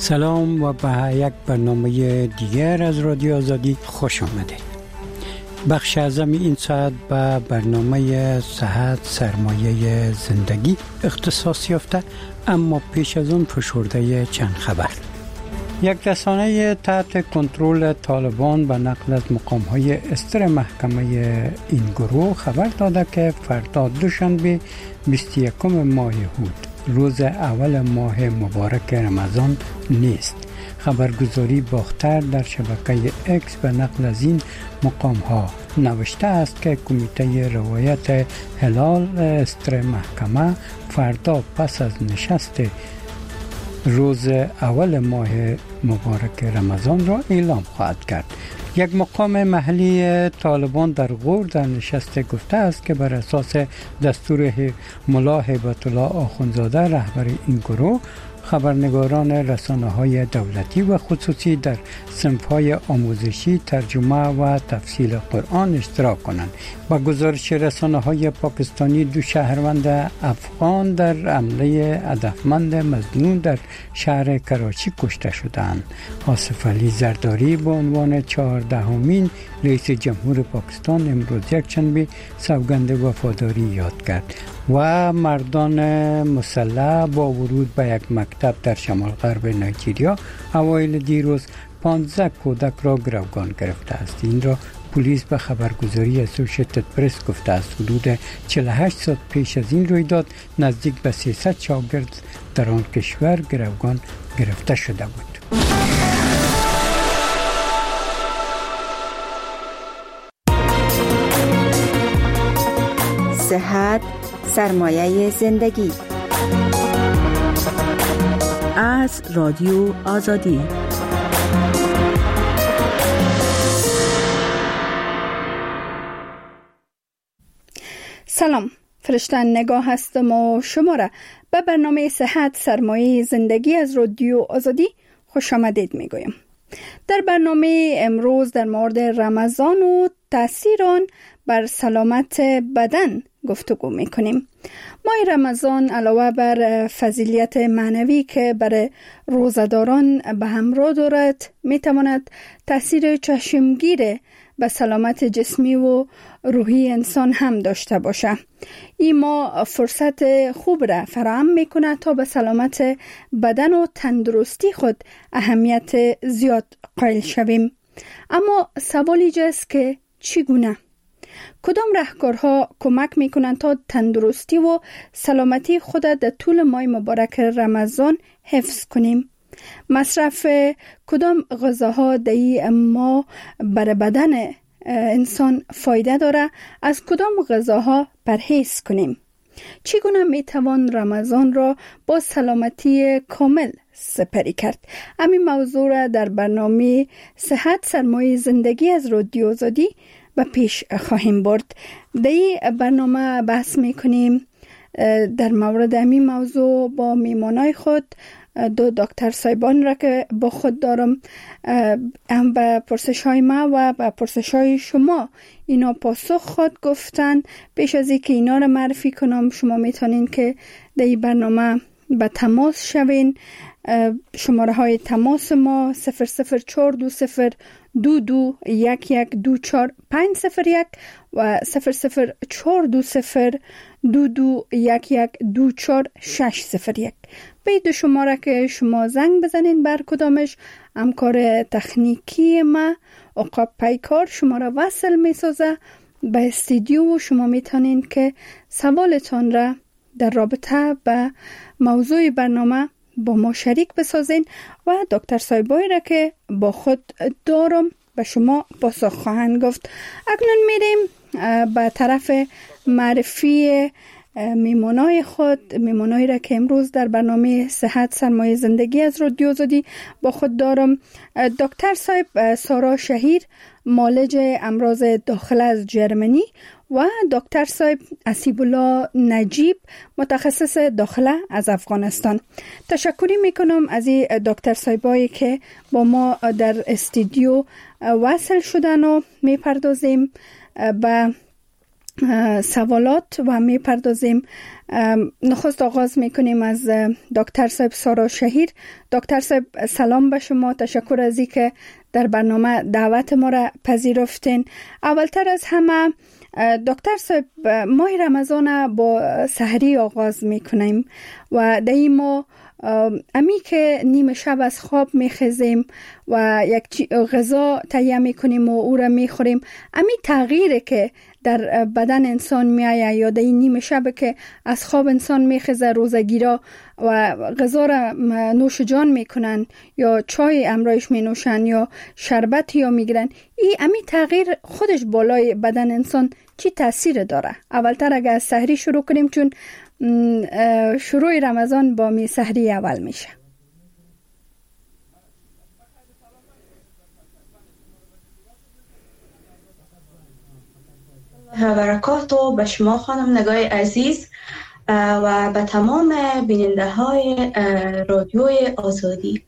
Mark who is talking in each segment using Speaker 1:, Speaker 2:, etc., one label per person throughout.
Speaker 1: سلام و به یک برنامه دیگر از رادیو آزادی خوش آمدید. بخش اعظم این ساعت به برنامه صحت سرمایه زندگی اختصاص یافته، اما پیش از آن فشرده چند خبر. یک رسانه تحت کنترل طالبان به نقل از مقام‌های استر محکمه این گروه خبر داده که فردا دوشنبه 21 ماه هود روز اول ماه مبارک رمضان نیست. خبرگزاری باختر در شبکه اکس به نقل از این مقام‌ها نوشته است که کمیته روایت هلال استر محکمه فردا پس از نشست روز اول ماه مبارک رمضان را اعلام خواهد کرد. یک مقام محلی طالبان در غور در نشست گفته است که بر اساس دستور ملا هیبت الله آخوندزاده رهبر این گروه، خبرنگاران رسانه‌های دولتی و خصوصی در صنف‌های آموزشی، ترجمه و تفسیر قرآن اشتراک کنند. با گزارش رسانه‌های پاکستانی، دو شهروند افغان در حمله هدفمند مظنون در شهر کراچی کشته شدند. آصف علی زرداری به عنوان 14مین رئیس جمهور پاکستان امروز یکشنبه سوگند وفاداری یاد کرد و مردان مسلح با ورود به یک مکتب در شمال غرب نایجریا اوایل دیروز 15 کودک را گروگان گرفته است. این را پلیس به خبرگزاری اسوسییتد پرس گفته است. حدود 48 ساعت پیش از این رویداد نزدیک به 300 شاگرد در آن کشور گروگان گرفته شده بود.
Speaker 2: صحت سرمایه زندگی از رادیو آزادی.
Speaker 3: سلام، فرشته نگاه هستم و شما را به برنامه صحت سرمایه زندگی از رادیو آزادی خوش آمدید میگویم. در برنامه امروز در مورد رمضان و تأثیر آن بر سلامت بدن گفتگو میکنیم. ماه رمضان علاوه بر فضیلت معنوی که بر روزداران به همراه دارد، میتواند تأثیر چشمگیر به سلامت جسمی و روحی انسان هم داشته باشه. این ما فرصت خوب را فراهم میکنه تا به سلامت بدن و تندرستی خود اهمیت زیاد قائل شویم. اما سوال اینجاست که چگونه؟ کدام راهکارها کمک میکنند تا تندرستی و سلامتی خود در طول ماه مبارک رمضان حفظ کنیم؟ مصرف کدام غذاها در این ماه بر بدن انسان فایده داره؟ از کدام غذاها پرهیز کنیم؟ چگونه میتوان رمضان را با سلامتی کامل سپری کرد؟ همین موضوع را در برنامه صحت سرمایه زندگی از رادیو آزادی به پیش خواهیم برد. در این برنامه بحث میکنیم در مورد همین موضوع با میمانای خود. دو دکتر صاحبان را که با خود دارم، هم به پرسش های ما و به پرسش های شما اینا پاسخ خود گفتن. پیش از اینکه اینا را معرفی کنم، شما میتونین که در این برنامه به تماس شوین. شماره های تماس ما 0042022112450 و 004202211240601. به دو شماره که شما زنگ بزنین بر کدامش همکار تکنیکی ما عقاب پیکار شما را وصل می سازه به استودیو و شما میتونین که سوالتان را در رابطه به موضوع برنامه با ما شریک بسازین و دکتر صاحبایی را که با خود دارم به شما پاسخ خواهند گفت. اکنون میریم به طرف معرفی میمونای خود، میمونایی را که امروز در برنامه صحت سرمایه زندگی از رادیو آزادی با خود دارم. دکتر صاحب سارا شهیر، معالج امراض داخله از جرمنی و دکتر صاحب اسیب الله نجیب، متخصص داخله از افغانستان. تشکری میکنم از این دکتر صاحبایی که با ما در استودیو وصل شدن و میپردازیم به سوالات و می پردازیم. نخست آغاز می کنیم از دکتر صاحب سارا شهیر. دکتر صاحب سلام به شما، تشکر از اینکه در برنامه دعوت ما را پذیرفتین. اولتر از همه دکتر صاحب، ماه رمضان با سحری آغاز می کنیم و در این ماه امی که نیمه شب از خواب می خیزیم و یک غذا تهیه می کنیم و او را می خوریم، امی تغییری که در بدن انسان می آید یا در این نیمه شب که از خواب انسان می خیزه، روزگیرا و غذا را نوش جان می کنن یا چای امرایش می نوشن یا شربت یا می گیرن، این امی تغییر خودش بالای بدن انسان چی تاثیر داره؟ اولتر اگر از سحری شروع کنیم، چون شروع رمضان با می سحری اول میشه.
Speaker 4: برکاتو به شما خانم نگاه عزیز و به تمام بیننده های رادیوی آزادی.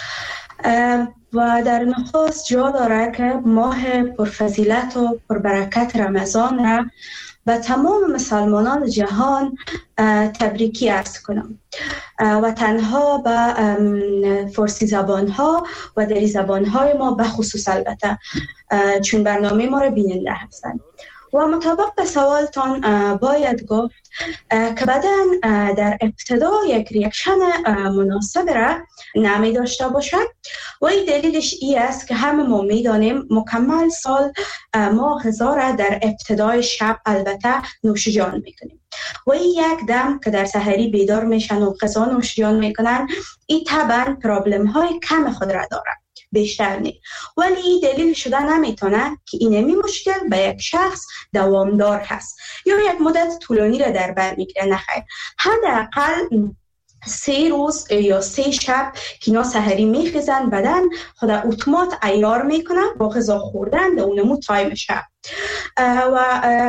Speaker 4: و در نخست جا داره که ماه پرفضیلت و پربرکت رمضان را و تمام مسلمانان جهان تبریکی عرض کنم و تنها به فارسی زبان ها و دری زبان های ما به خصوص، البته چون برنامه ما را بیننده هستند. و مطابق به سوالتان باید گفت که بدن در ابتدا یک ریاکشن مناسب را نمی داشته باشد و این دلیلش ای است که همه ما می دانیم مکمل سال ما غذا را در ابتدای شب البته نوش جان می کنیم و این یک دم که در سحری بیدار میشن و غذا نوش جان می کنن، این طبعا پرابلم های کم خود را دارد، بیشتر نی. ولی این دلیل شده نمیتونه که اینمی مشکل به یک شخص دوامدار هست یا یک مدت طولانی را در بر میگیره. نخیر، حداقل 3 روز یا 3 شب که اینا سحری میخیزن، بدن خود اتومات عیار میکنن با غذا خوردن در اونمو تایم شب و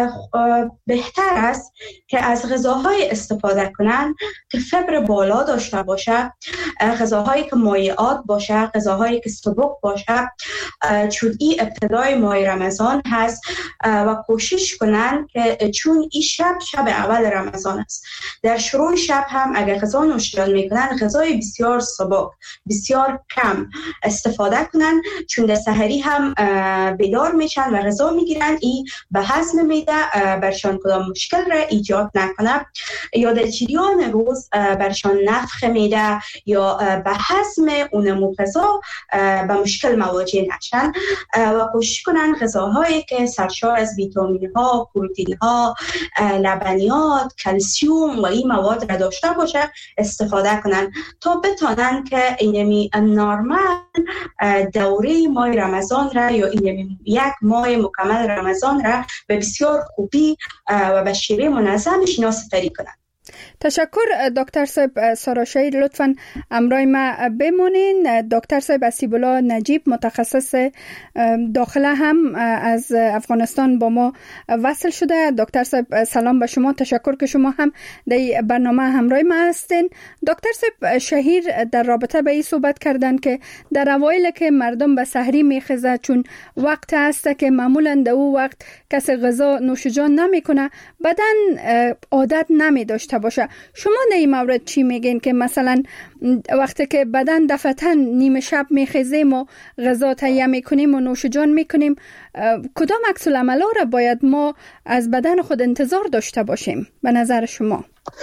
Speaker 4: بهتر است که از غذاهای استفاده کنن که فبر بالا داشته باشه، غذاهایی که مایعات باشه، غذاهایی که سبک باشه، چون این ابتدای ماه رمضان هست و کوشش کنن که چون این شب اول رمضان است، در شروع شب هم اگر غذا نوش جان میکنن غذای بسیار سبک، بسیار کم استفاده کنن، چون در سحری هم بیدار میشن و غذا میگیرن، این به هضم معده برشان کدام مشکل را ایجاد نکنه یا در جریان روز برشان نفخ معده یا به هضم اون غذا به مشکل مواجه نشن و کوشش کنن غذاهایی که سرشار از ویتامین ها، پروتئین ها، لبنیات، کلسیم و این مواد را داشته باشه استفاده کنن تا بتونن که اینمی نورمال دوره ماه رمضان را یا اینمی یک ماه مکمل رمضان را به بسیار خوبی و به شیوه منظمش اینا سپری کنند.
Speaker 3: تشکر دکتر صاحب سارا شهیر، لطفاً امرای ما بمونین. دکتر صاحب اسیب‌الله نجیب، متخصص داخله، هم از افغانستان با ما وصل شده. دکتر صاحب سلام به شما، تشکر که شما هم در برنامه همراه ما هستین. دکتر صاحب شهیر در رابطه به این صحبت کردن که در اوایل که مردم به سحری میخزه، چون وقت هست که معمولاً در او وقت کسی غذا نوش جان نمیکنه، بدن عادت نمی داشته باشه. شما در این مورد چی میگین که مثلا وقتی که بدن دفعتاً نیمه شب میخیزیم و غذا تهیه میکنیم و نوش جان میکنیم، کدام عکس العملا را باید ما از بدن خود انتظار داشته باشیم به نظر شما؟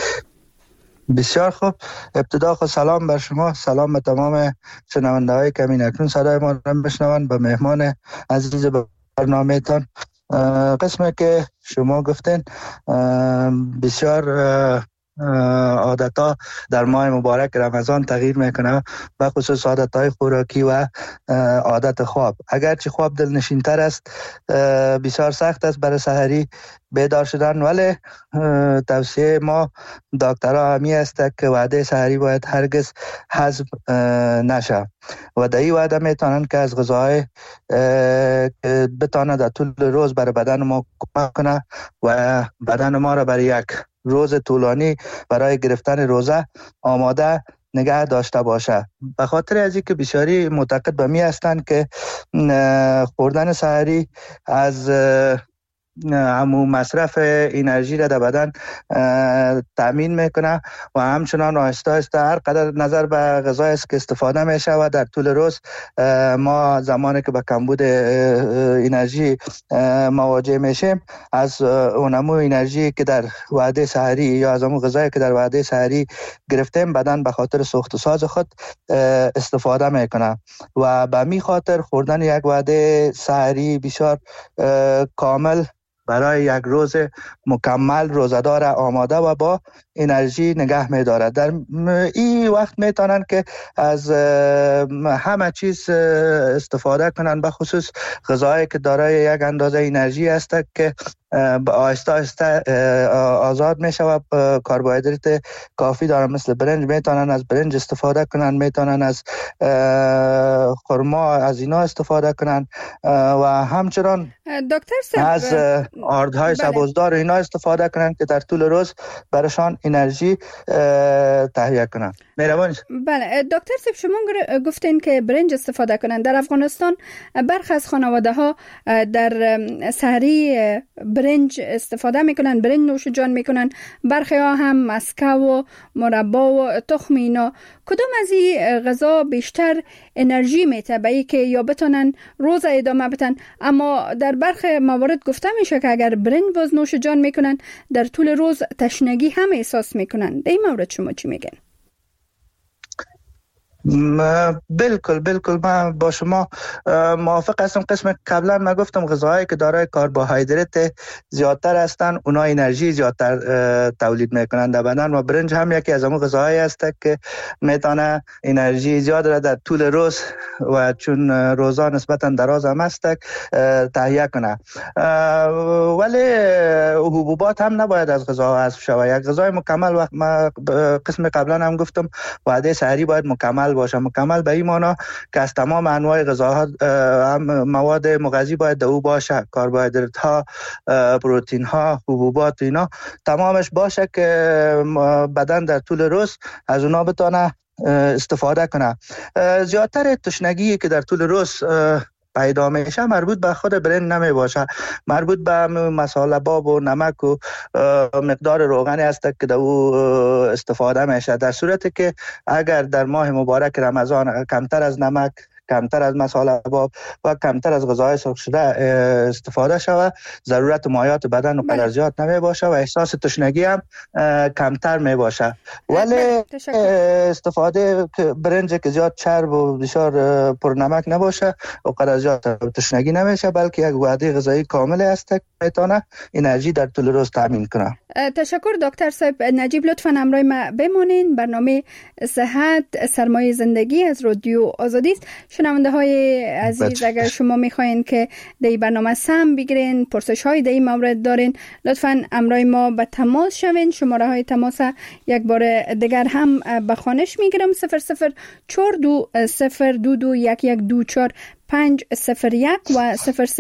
Speaker 5: بسیار خوب. ابتدا خود سلام بر شما، سلام به تمام شنونده های که اکنون صدای ما را میشنوند، به مهمان عزیز برنامه تان. قسمی که شما گفتین بسیار عادتها در ماه مبارک رمضان تغییر میکنه، به خصوص عادتهای خوراکی و عادت خواب. اگرچه خواب دلنشین تر است، بسیار سخت است برای سحری بیدار شدن، ولی توصیه ما دکترها همی است که وعده سحری باید هرگز حذف نشه و در این وعده میتونن که از غذاهای که بتونه در طول روز برای بدن ما کمک کنه و بدن ما را برای یک روز طولانی برای گرفتن روزه آماده نگه داشته باشه. به خاطر از اینکه بسیاری معتقد به می هستند که خوردن سحری از همون مصرف انرژی را در بدن تامین میکنه و همچنان آهسته آهسته هر قدر نظر به غذای است که استفاده میشه و در طول روز ما زمانی که به کمبود انرژی مواجه میشیم از اونمو انرژی که در وعده سحری یا از اون غذایی که در وعده سحری گرفتیم بدن به خاطر سوخت و ساز خود استفاده میکنه و به می خاطر خوردن یک وعده سحری بسیار کامل برای یک روز مکمل روزدار آماده و با انرژی نگه می‌دارد. در این وقت میتونن که از همه چیز استفاده کنن، به خصوص غذایی که دارای یک اندازه انرژی است که آهسته آهسته آزاد میشه و کربوهیدرات کافی دارن. مثل برنج میتونن از برنج استفاده کنن، میتونن از خرما از اینا استفاده کنن و همچنان از آردهای سبوزدار اینا استفاده کنن که در طول روز برشان انرژی تهیه کنن. مهربانی.
Speaker 3: بله دکتر صاحب، شما گفتین که برنج استفاده کنن. در افغانستان برخی از خانواده ها در سحری برنج استفاده میکنن، برنج نوش جان میکنن. برخی ها هم مسکه و مربا و تخم اینا. کدام از این غذا بیشتر انرژی میده به که یا بتونن روز ادامه بدن؟ اما در برخی موارد گفته میشه که اگر برنج باز نوش جان میکنن در طول روز تشنگی هم احساس میکنن. در این مورد شما چی میگن؟
Speaker 5: بالکل من با شما موافق هستم. قسم قبلا من گفتم غذاهایی که دارای کربوهیدرات زیادتر هستن اونا انرژی زیادتر تولید میکنن در بدن و برنج هم یکی از اون غذاهایی است که میتونه انرژی زیاد را در طول روز و چون روزا نسبتا دراز هم است تهیه کنه. ولی حبوبات هم نباید از غذاها حذف شود. یک غذای مکمل وقت ما قسم قبلا هم گفتم وعده سحری باید مکمل باشه. مکمل به این معنی که از تمام انواع غذاها مواد مغذی باید در او باشه، کربوهیدرات ها، پروتئین ها، حبوبات اینا تمامش باشه که بدن در طول روز از اونا بتونه استفاده کنه. زیادتر تشنگی که در طول روز پیدا میشه مربوط به خود برنج نمی باشه، مربوط به مساله باب و نمک و مقدار روغنی است که در او استفاده میشه. در صورتی که اگر در ماه مبارک رمضان کمتر از نمک، کمتر از مساله باب و کمتر از غذاهای سرخ شده استفاده شود، ضرورت مایات بدن و قدر زیاد نمی باشه و احساس تشنگی هم کمتر می باشه. ولی استفاده برنج که زیاد چرب و بسیار پرنمک نباشه و قدر زیاد تشنگی نمیشه، بلکه یک وعده غذایی کامل است که میتونه انرژی در طول روز تامین کنه.
Speaker 3: تشکر دکتر صاحب. نجیب لطفاً همراه ما بمانین. برنامه صحت سرمایه زندگی از رادیو آزادی است. شنونده های عزیز اگر شما میخواین که در این برنامه سهم بگیرین، پرسش های در این مورد دارین، لطفاً همراه ما به تماس شوین. شماره های تماس یک بار دیگر هم به خوانش میگیرم: 00420221124501 و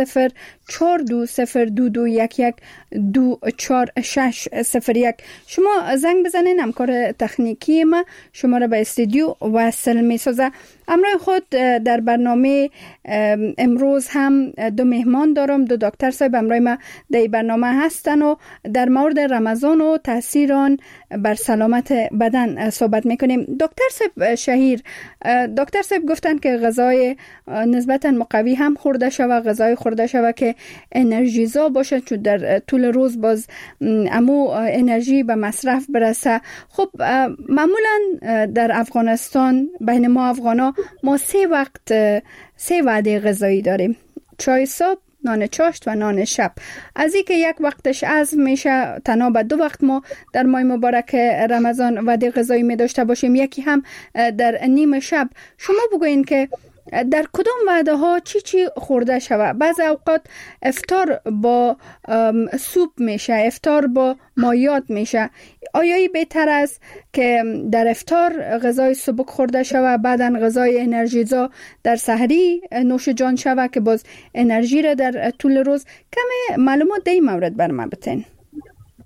Speaker 3: 00420221124601. شما زنگ بزنین، همکار تکنیکی ما شما را به استودیو وصل می‌سازه. همراه خود در برنامه امروز هم دو مهمان دارم. دو دکتر صاحب همراه ما در برنامه هستن و در مورد رمضان و تاثیر آن بر سلامت بدن صحبت میکنیم. دکتر صاحب شهیر، دکتر صاحب گفتن که غذای نسبتا مقوی هم خورده شود، غذای خورده شود که انرژیزا باشه، چون در طول روز باز امو انرژی به مصرف برسه. خب معمولا در افغانستان بین ما افغانا ما 3 وعده غذایی داریم: چای صبح، نان چاشت و نان شب. از این که یک وقتش عزم میشه تنها به 2 وقت ما در ماه مبارک رمضان وعده غذایی می داشته باشیم، یکی هم در نیم شب. شما بگوین که در کدام وعده ها چی خورده شود؟ بعض اوقات افطار با سوپ میشه، افطار با مایات میشه. آیا بهتر است که در افطار غذای سبک خورده شود، بعداً غذای انرژیزا در سحری نوش جان شود که باز انرژی را در طول روز؟ کم معلومات در این مورد بر من بتین.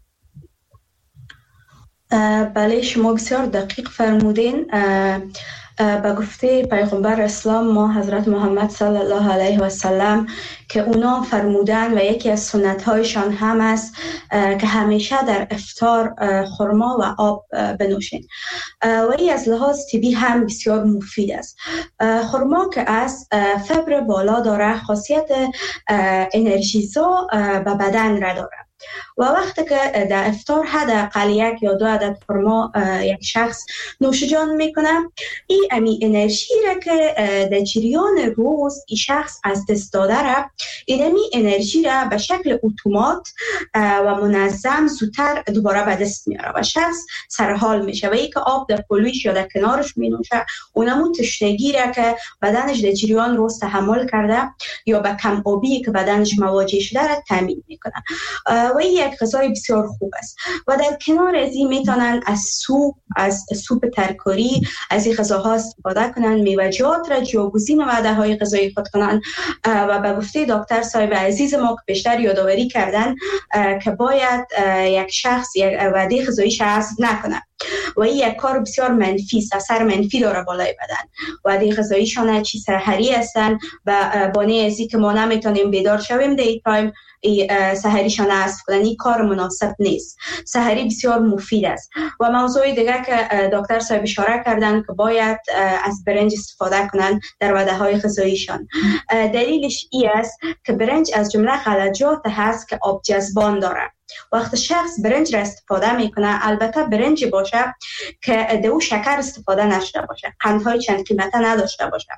Speaker 4: بله شما بسیار دقیق فرمودین. به گفته پیغمبر اسلام ما حضرت محمد صلی الله علیه و سلم که اونا فرمودن و یکی از سنت هایشان هم است که همیشه در افطار خرما و آب بنوشین و این از لحاظ طبی هم بسیار مفید است. خرما که از فبر بالا داره، خاصیت انرژیزا به بدن را داره و وقتی که در افطار حداقل 1 یا 2 عدد خرما یک شخص نوشجان میکنه، این امی انرژی را که در جریان روز این شخص از دست داده را، این امی انرژی را به شکل اتومات و منظم زودتر دوباره به دست میاره و شخص سرحال میشه و یک آب در پلویش یا در کنارش می نوشه، اونمون تشنگی را که بدنش در جریان روز تحمل کرده یا به کم آبی که بدنش مواجه شده را تامین میکنه و این یک غذای بسیار خوب است. و در کنار از این میتونن از سوپ ترکاری، از این غذاها استفاده کنن، میوه‌جات را جایگزین وعده‌های غذایی خود کنن و به گفته دکتر صاحب عزیز ما که بیشتر یادآوری کردن که باید یک شخص یک وعده غذاییش حذف نکنه و این یک کار بسیار منفی است، اثر منفی داره بالای بدن. وعده غذاییشان چی سحری هستن و بانه ازی که ما نمیتونیم بیدار شویم در این تایم سحریشان حذف کنن، این کار مناسب نیست. سحری بسیار مفید است. و موضوع دیگه که دکتر صاحب اشاره کردن که باید از برنج استفاده کنن در وعده های غذاییشان. دلیلش این است که برنج از جمله غلجات هست که آب جذبان داره. وقت شخص برنج را استفاده میکنه، البته برنج باشه که دو شکر استفاده نشده باشه، قندهای چند قیمته نداشته باشه،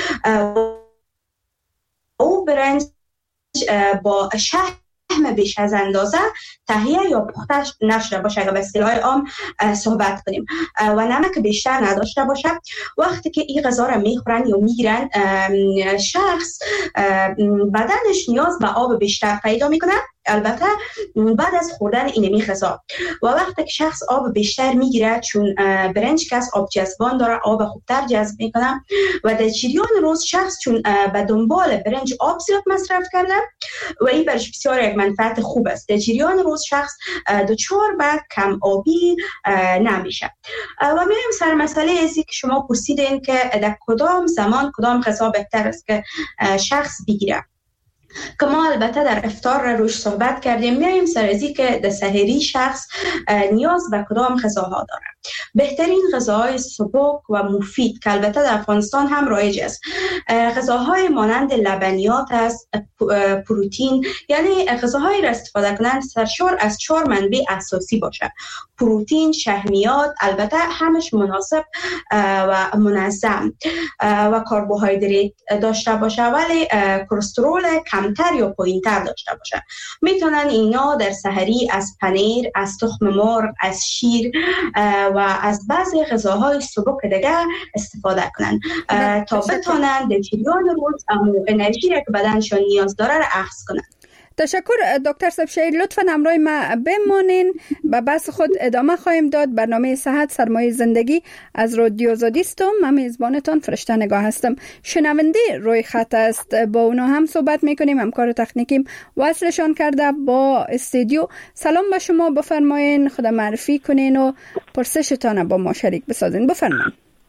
Speaker 4: او برنج با شحم بیش از اندازه تهیه یا پخته نشده باشه، اگر به اصطلاح عام صحبت کنیم، و نمک بیشتر نداشته باشه. وقتی که این غذا را میخورن یا میگیرن، شخص بدنش نیاز به آب بیشتر پیدا میکنه، البته بعد از خوردن اینمی غذا. و وقتی که شخص آب بیشتر میگیره، چون برنج کس آب جذبان داره، آب خوبتر جذب میکنه و در جریان روز شخص چون به دنبال برنج آب زیاد مصرف کرده و این برش بسیار یک منفعت خوب است. در جریان روز شخص دچار به کم آبی نمیشه. و میریم سر مسئله ازی که شما پرسیدین که در کدام زمان کدام غذا بهتر است که شخص بگیره، که ما البته در افطار را روش صحبت کردیم. میایم سر ازی که در سحری شخص نیاز به کدام غذاها داره. بهترین غذاهای سبک و مفید که البته در افغانستان هم رایج است، غذاهای مانند لبنیات است، پروتئین، یعنی غذاهایی را استفاده کنند سرشار از 4 منبع اساسی باشه: پروتئین، شحمیات، البته همش مناسب و منظم، و کربوهیدرات داشته باشه ولی کلسترول کمتر یا پایینتر داشته باشه. میتونن اینا در سحری از پنیر، از تخم مرغ، از شیر و از بعضی غذاهای سبک دیگه استفاده کنن تا بتونن در جریان روز انرژی که بدنشون نیاز داره را اخذ کنن.
Speaker 3: تشکر دکتر سبشیر، لطفاً همراه ما بمانین. به بحث خود ادامه خواهیم داد. برنامه صحت سرمایه زندگی از رادیو آزادی است. من میزبانتان فرشته نگاه هستم. شنونده روی خط است، با اونا هم صحبت میکنیم. همکار تکنیکیم وصلشان کرده با استودیو. سلام به شما، بفرمایین خود معرفی کنین و پرسشتان با ما شریک بسازین. بفرمایین.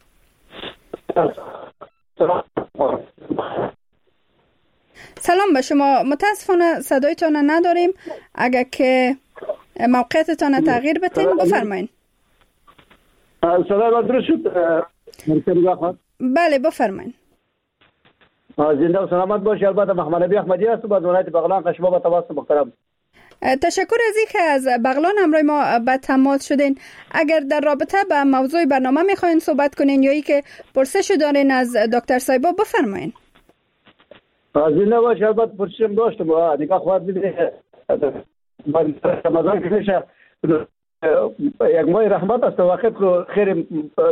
Speaker 3: سلام به شما. متاسفانه صدایتان نداریم. اگر که موقعیتتان تغییر بدین بفرمایین.
Speaker 6: سلام درست شد.
Speaker 3: بله بفرمایین.
Speaker 6: زنده و سلامت باشی. البته محمد نبی احمدی هستم از ولایت بغلان قشما با تماس محترم.
Speaker 3: تشکر از اینکه از بغلان همراه ما به تماس شدین. اگر در رابطه با موضوع برنامه میخواین صحبت کنین یا ای که پرسش دارین از دکتر صاحبا بفرمایین.
Speaker 6: زنده باش. البته پرسشم داشتم دیگه خواهد میده رمضان که میشه یک ماه رحمت است و وقت که خیر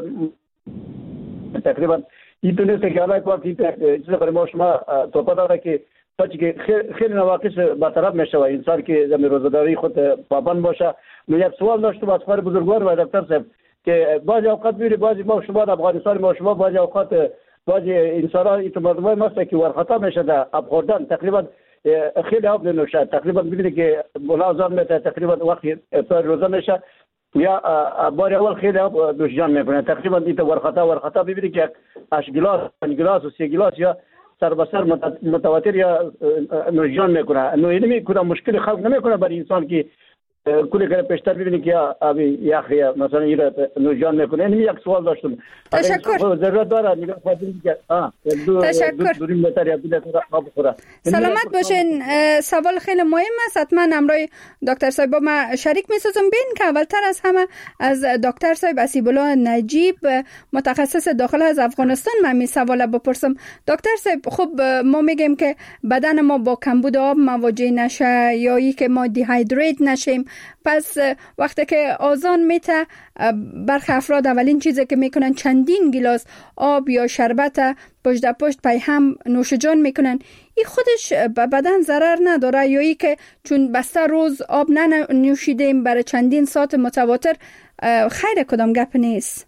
Speaker 6: تقریبا این تو نیست که الان یک وقت چیز برای ما شما توپا داره که تا که خیلی نواقص برطرف میشه و انسان که زمین روزداری خود پابند باشه. من یک سوال داشتم از خبر بزرگوار و دکتر صاحب که بعضی اوقات میری بعضی ما شما در افغانستان ما شما بعضی اوقات بعضی انسان‌ها این مردمای ماست که ورخطا میشه در آب خوردن، تقریبا خیلی آب نمیشه، تقریبا میبینی که ملازم میشه، تقریبا وقتی افطار روزه میشه یا بار اول خیلی آب نوشیدن میکنه. تقریبا دیتا ورخطا ببینید که 8 گلاس 5 گلاس و 3 گلاس یا سر به سر متواتر یا نوشیدن میکنه. اینمی کدام مشکل خلق نمیکنه برای انسان که کلی کنه پیشتر ببینید که آبی یخ یا مثلا این نوشیدن میکنه. اینمی یک سوال داشتم.
Speaker 3: تشکر.
Speaker 6: ضرورت داره نگاه کنید که دو لیتر یا 2 لیتر آب بخوره.
Speaker 3: سلامت باشین. سوال خیلی مهم است. حتما امروز دکتر صاحب با ما شریک می‌سازم. بین که اولتر از همه از دکتر صاحب اسیب الله نجیب متخصص داخله از افغانستان من می سوال بپرسم. دکتر صاحب خب ما میگیم که بدن ما با کمبود آب مواجه نشه یا ای که ما دیهایدریت نشیم. پس وقتی که آذان میته برخی افراد اولین چیزی که میکنن چندین گلاس آب یا شربت پشت پای هم نوش جان میکنن. این خودش به بدن ضرر نداره یا ای که چون بسته روز آب نوشیدیم برای چندین ساعت متواتر خیر کدام گپ نیست؟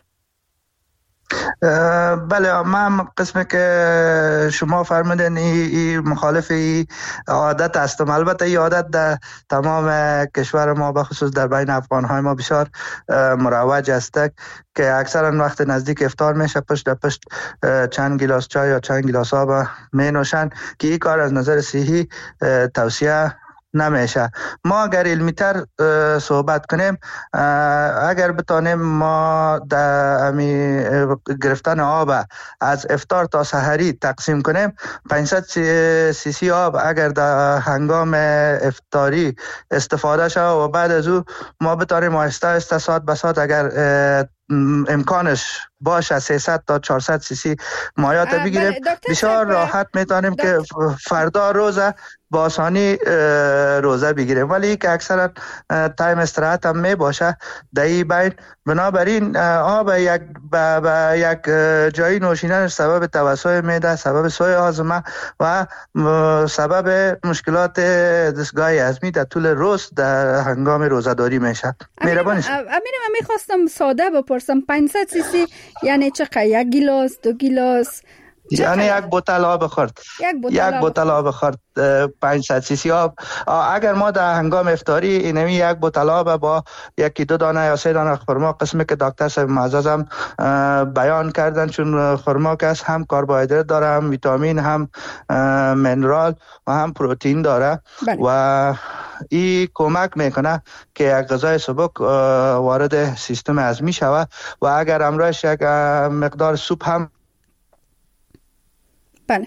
Speaker 5: بله، من قسمی که شما فرمودین این مخالف این عادت هستم. البته این عادت در تمام کشور ما بخصوص در بین افغانهای ما بسیار مروج است که اکثرا وقت نزدیک افطار میشه پشت چند گلاس چای یا چند گلاس آب می نوشن که این کار از نظر صحی توصیه نمیشه. ما اگر علمی‌تر صحبت کنیم، اگر بتانیم ما در گرفتن آب از افطار تا سحری تقسیم کنیم، 500 سی سی آب اگر در هنگام افطاری استفاده شود و بعد از او ما بتانیم آهسته ساعت به ساعت اگر امکانش باشه 300 تا 400 سی سی مایات بگیریم، بسیار راحت میتونیم که فردا روزه با آسانی روزه بگیریم. ولی که اکثرا تایم استراحت هم می باشه در این بین، بنابراین آب یک جایی نوشیدن سبب توسع معده، سبب سوء هاضمه و سبب مشکلات دستگاه هضمی در طول روز در هنگام روزه‌داری میشه. مهربانی شما.
Speaker 3: من میخواستم ساده بپرسم 500 سی سی یعنی چقدر؟ 1 گیلاس، 2 گیلاس؟
Speaker 5: یعنی یک بوتل آب خورد. یک بوتل آب خورد 500 سی سی آب. اگر ما در هنگام افطاری اینمی یک بوتل آب با 1-2 دانه یا 3 دانه خرما، قسمی که دکتر صاحب معزز هم بیان کردن، چون خرما که هم کربوهیدرات داره، هم ویتامین، هم منرال و هم پروتئین داره. بله. و این کمک میکنه که یک غذای سبک وارد سیستم هضمی شود و اگر همراهش یک مقدار سوپ هم.
Speaker 3: بله.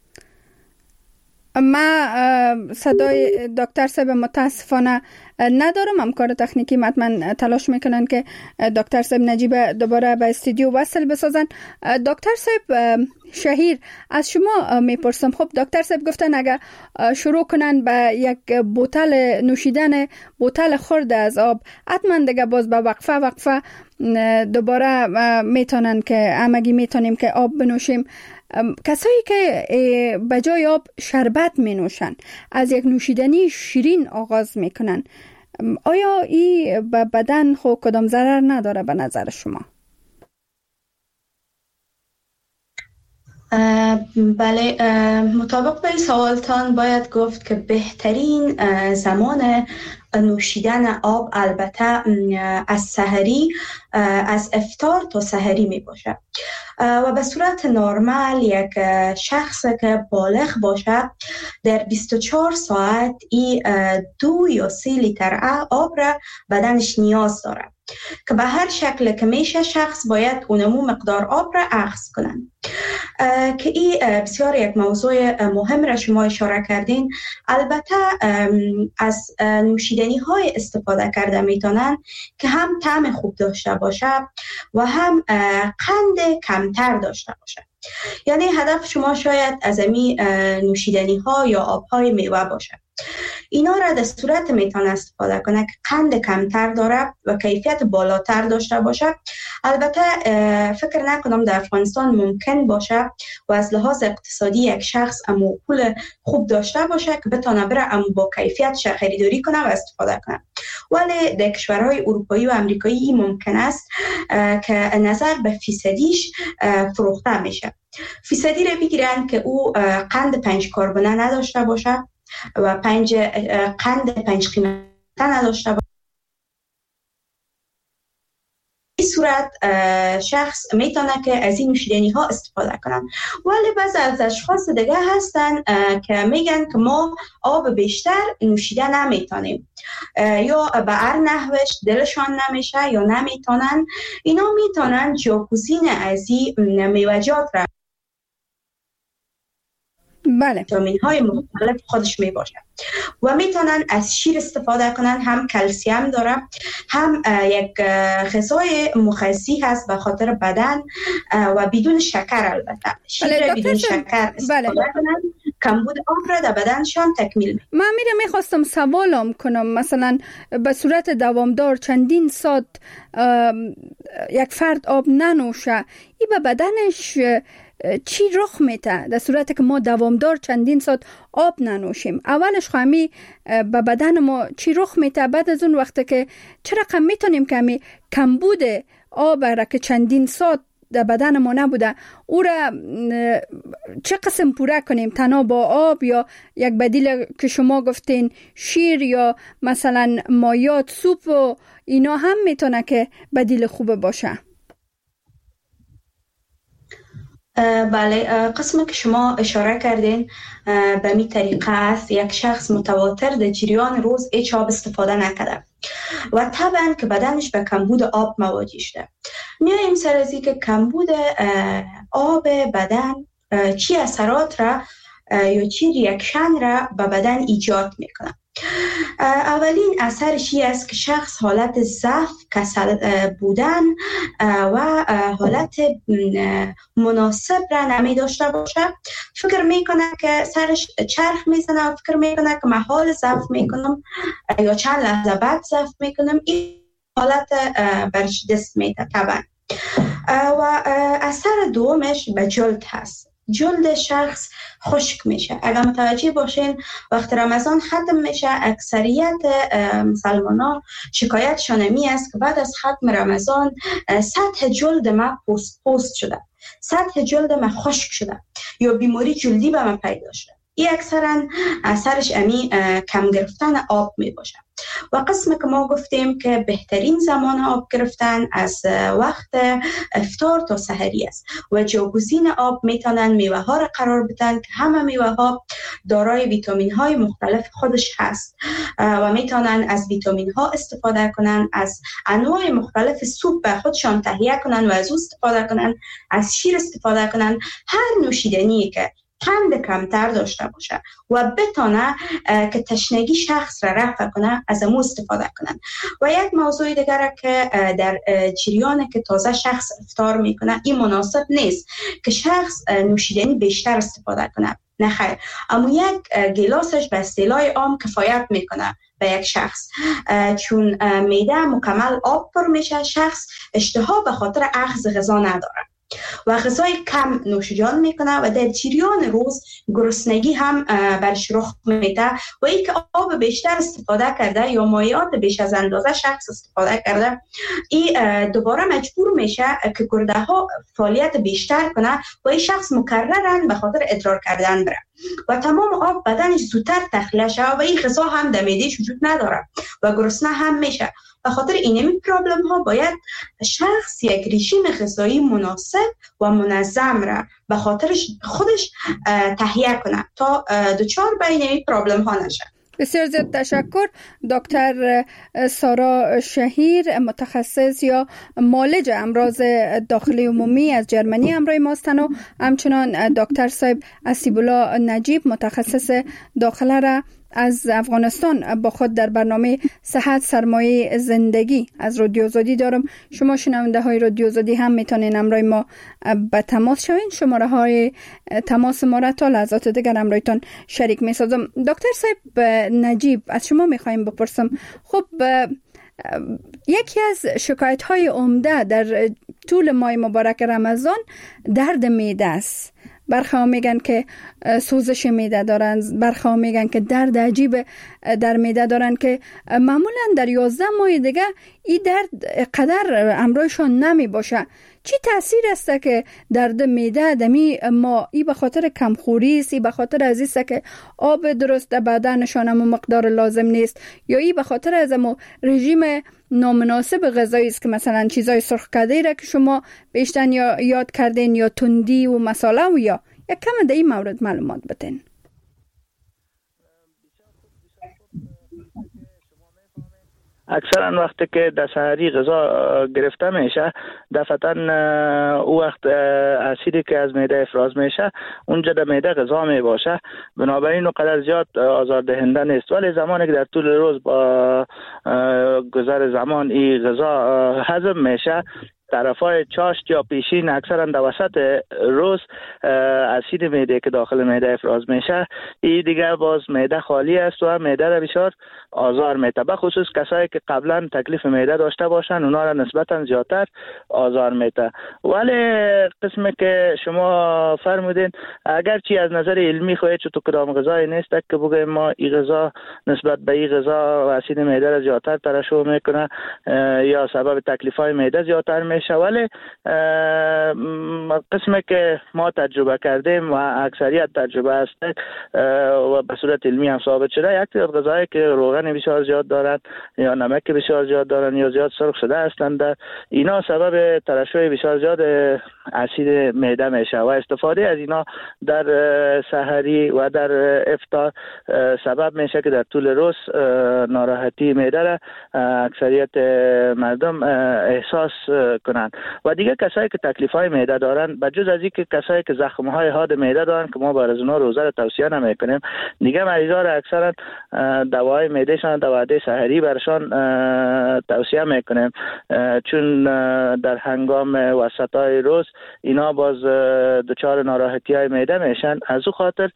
Speaker 3: ما صدای دکتر صاحب متاسفانه ندارم. همکار تکنیکی حتما تلاش میکنن که دکتر صاحب نجیب دوباره به استودیو وصل بسازن. دکتر صاحب شهیر از شما میپرسم. خب دکتر صاحب گفتن اگر شروع کنن به یک بوتل نوشیدن، بوتل خورده از آب، حتما دیگه باز به وقفه دوباره میتونن که همگی میتونیم که آب بنوشیم. کسایی که به جای آب شربت می نوشن، از یک نوشیدنی شیرین آغاز می کنن، آیا این به بدن خود کدام ضرر نداره به نظر شما؟
Speaker 4: بله، مطابق به این سوالتان باید گفت که بهترین زمان نوشیدن آب البته از سحری، از افطار تا سحری می باشه و به صورت نرمال یک شخص که بالغ باشه در 24 ساعت 2 یا 3 لیتر آب را بدنش نیاز داره که به هر شکل که میشه شخص باید اونمو مقدار آب را اخذ کنن. که این بسیار یک موضوع مهم را شما اشاره کردین. البته از نوشیدنی های استفاده کرده میتونن که هم طعم خوب داشته باشه و هم قند کمتر داشته باشه. یعنی هدف شما شاید از این نوشیدنی ها یا آب های میوه باشه. اینا را در صورت میتونه استفاده کنه که قند کمتر داره و کیفیت بالاتر داشته باشه. البته فکر نکنم در افغانستان ممکن باشه و از لحاظ اقتصادی یک شخص امو پول خوب داشته باشه که بتونه بره امو با کیفیت خریداری کنه و استفاده کنه. ولی در کشورهای اروپایی و امریکایی این ممکن است که نظر به فیصدیش فروخته میشه. فیصدی رو بگیرن که او قند 5 کربونه نداشته باشه و قند 5 قیمت نداشته باشه. صورت شخص میتونه که از این نوشیدنی ها استفاده کنن. ولی بعض از اشخاص دیگه هستن که میگن که ما آب بیشتر نوشیده نمیتونیم، یا به هر نحوش دلشان نمیشه یا نمیتونن. اینا میتونن جاکوزین از این میوجات را ویتامین های مختلف خودش می باشه و میتونن از شیر استفاده کنن. هم کلسیم داره، هم یک غذای مغذی هست به خاطر بدن و بدون شکر. البته شیر بدون شکر استفاده کنن، کمبود آب را در بدنشان تکمیل میکنه.
Speaker 3: من میخواستم سوالم کنم، مثلا به صورت دوامدار چندین ساعت یک فرد آب ننوشه، این به بدنش چی رخ میده؟ در صورتی که ما دوامدار چندین ساعت آب ننوشیم، اولش خواهی به بدن ما چی رخ میده؟ بعد از اون وقت که چه رقم میتونیم که همی کمبود آب را که چندین ساعت در بدن ما نبوده او را چه قسم پوره کنیم؟ تنها با آب یا یک بدیل که شما گفتین شیر یا مثلا مایات سوپ و اینا هم میتونه که بدیل خوب باشه؟
Speaker 4: بله، قسمی که شما اشاره کردین به می طریقه است. یک شخص متواتر در جریان روز هیچ آب استفاده نکرده و طبعا که بدنش به کمبود آب مواجه شده. میایم سر از که کمبود آب بدن چی اثرات را یا چی ریاکشن را به بدن ایجاد میکنه. اولین اثرش است که شخص حالت ضعف، کسل بودن و حالت مناسب را نمی داشته باشه. فکر میکنه که سرش چرخ میزنه و فکر میکنه که من حال ضعف میکنم یا چند لحظه بعد ضعف میکنم. این حالت برش دست میده طبعا. و اثر دومش به جلد هست. جلد شخص خشک میشه. اگر متوجه باشین وقت رمضان ختم میشه، اکثریت مسلمانان شکایتشان می است که بعد از ختم رمضان سطح جلد ما پوست شده، سطح جلد ما خشک شده یا بیماری جلدی به من پیدا شده. این اکثرا اثرش کم گرفتن آب می باشه. و قسمی که ما گفتیم که بهترین زمان آب گرفتن از وقت افطار تا سحری است و جاگزین آب میتونن میوه ها را قرار بدن که همه میوه ها دارای ویتامین های مختلف خودش هست و میتونن از ویتامین ها استفاده کنن، از انواع مختلف سوپ به خودشان تهیه کنن و از او استفاده کنن، از شیر استفاده کنن، هر نوشیدنی که قند کمتر داشته باشه و بتونه که تشنگی شخص را رفع کنه از امو استفاده کنن. و یک موضوع دیگر که در جریان که تازه شخص افطار میکنه، این مناسب نیست که شخص نوشیدنی بیشتر استفاده کنه. نه خیر، اما یک گلاسش به اصطلاح عام کفایت میکنه به یک شخص، چون میده مکمل آب پر میشه، شخص اشتها به خاطر اخذ غذا نداره و غذای کم نوشیدن میکنه و در جریان روز گرسنگی هم برش رخ میده و ای که آب بیشتر استفاده کرده یا مایعات بیش از اندازه شخص استفاده کرده، این دوباره مجبور میشه که گرده ها فعالیت بیشتر کنه و این شخص مکررن به خاطر ادرار کردن بره و تمام آب بدنش زودتر تخلیه شده و این غذا هم در معده‌اش وجود نداره و گرسنه هم میشه. به خاطر این پرابلم ها باید شخص یک رژیم غذایی مناسب و منظم را به خاطر خودش تهیه کنه تا دچار به این پرابلم ها نشه.
Speaker 3: بسیار زیاد تشکر. دکتر سارا شهیر، متخصص یا معالج امراض داخلی عمومی از جرمنی همراه ماستن و همچنان دکتر صاحب اسیب‌الله نجیب، متخصص داخله را از افغانستان با خود در برنامه صحت سرمایه زندگی از رادیو آزادی دارم. شما شنونده های رادیو آزادی هم میتونین همراه ما به تماس شوین. شماره های تماس ما را تا لحظات دیگر همراهتان شریک میسازم. دکتر صاحب نجیب، از شما میخوایم بپرسم، خب یکی از شکایت های عمده در طول ماه مبارک رمضان درد معده است. برخواه میگن که سوزش معده دارن، برخواه میگن که درد عجیب در معده دارن که معمولا در 11 ماه دیگه این درد قدر امراضشان نمی باشه. چی تاثیر است که درد معده دمی ما ای به خاطر کمخوری است، ای به خاطر از است که آب درست در بدنشان هم مقدار لازم نیست، یا ای به خاطر از ما رژیم نامناسب غذایی است که مثلا چیزای سرخ کرده را که شما بیشتر یاد کردین، یا تندی و مساله، و یا یک کم در این مورد معلومات بدین.
Speaker 5: اکثرا وقتی که در سحری غذا گرفته میشه دفعتا او وقت اسیدی که از معده افراز میشه اونجا در معده غذا می باشه، بنابراین اونقدر زیاد آزاردهنده نیست. ولی زمانی که در طول روز با گذر زمان این غذا هضم میشه، طرفای چاشت یا پیشین اکثرا در وسط روز اسید معده که داخل معده افراز میشه، این دیگر باز معده خالی است و معده را بسیار آزار میده. به خصوص کسایی که قبلا تکلیف معده داشته باشن اونا را نسبتا زیادتر آزار میده. ولی قسمی که شما فرمودین اگرچه از نظر علمی خواهید چطور کدام غذای نیست که بگیم ما این غذا نسبت به این غذا اسید معده را زیادتر ترشح میکنه یا سبب تکلیف های معده زیادتر میشه، ولی قسمی که ما تجربه کردیم و اکثریت تجربه است و به صورت علمی هم ثابت شده، یک تعداد غذایی که روغن بسیار زیاد دارند یا نمک بسیار زیاد دارند یا زیاد سرخ شده هستند، اینا سبب ترشح بسیار زیاد اسید معده میشه و استفاده از اینا در سحری و در افطار سبب میشه که در طول روز ناراحتی معده را اکثریت مردم احساس کنند. و دیگه کسایی که تکلیف های معده دارن، بجز از اینکه کسایی که زخم های حاد معده دارن که ما برای اونا روزه را توصیه نمیکنیم، دیگه مریضا را اکثرا دوای معده شان در وعده سحری برشان توصیه میکنیم، چون در هنگام وسطای روز اینا باز دچار ناراحتی های معده میشن. از او خاطر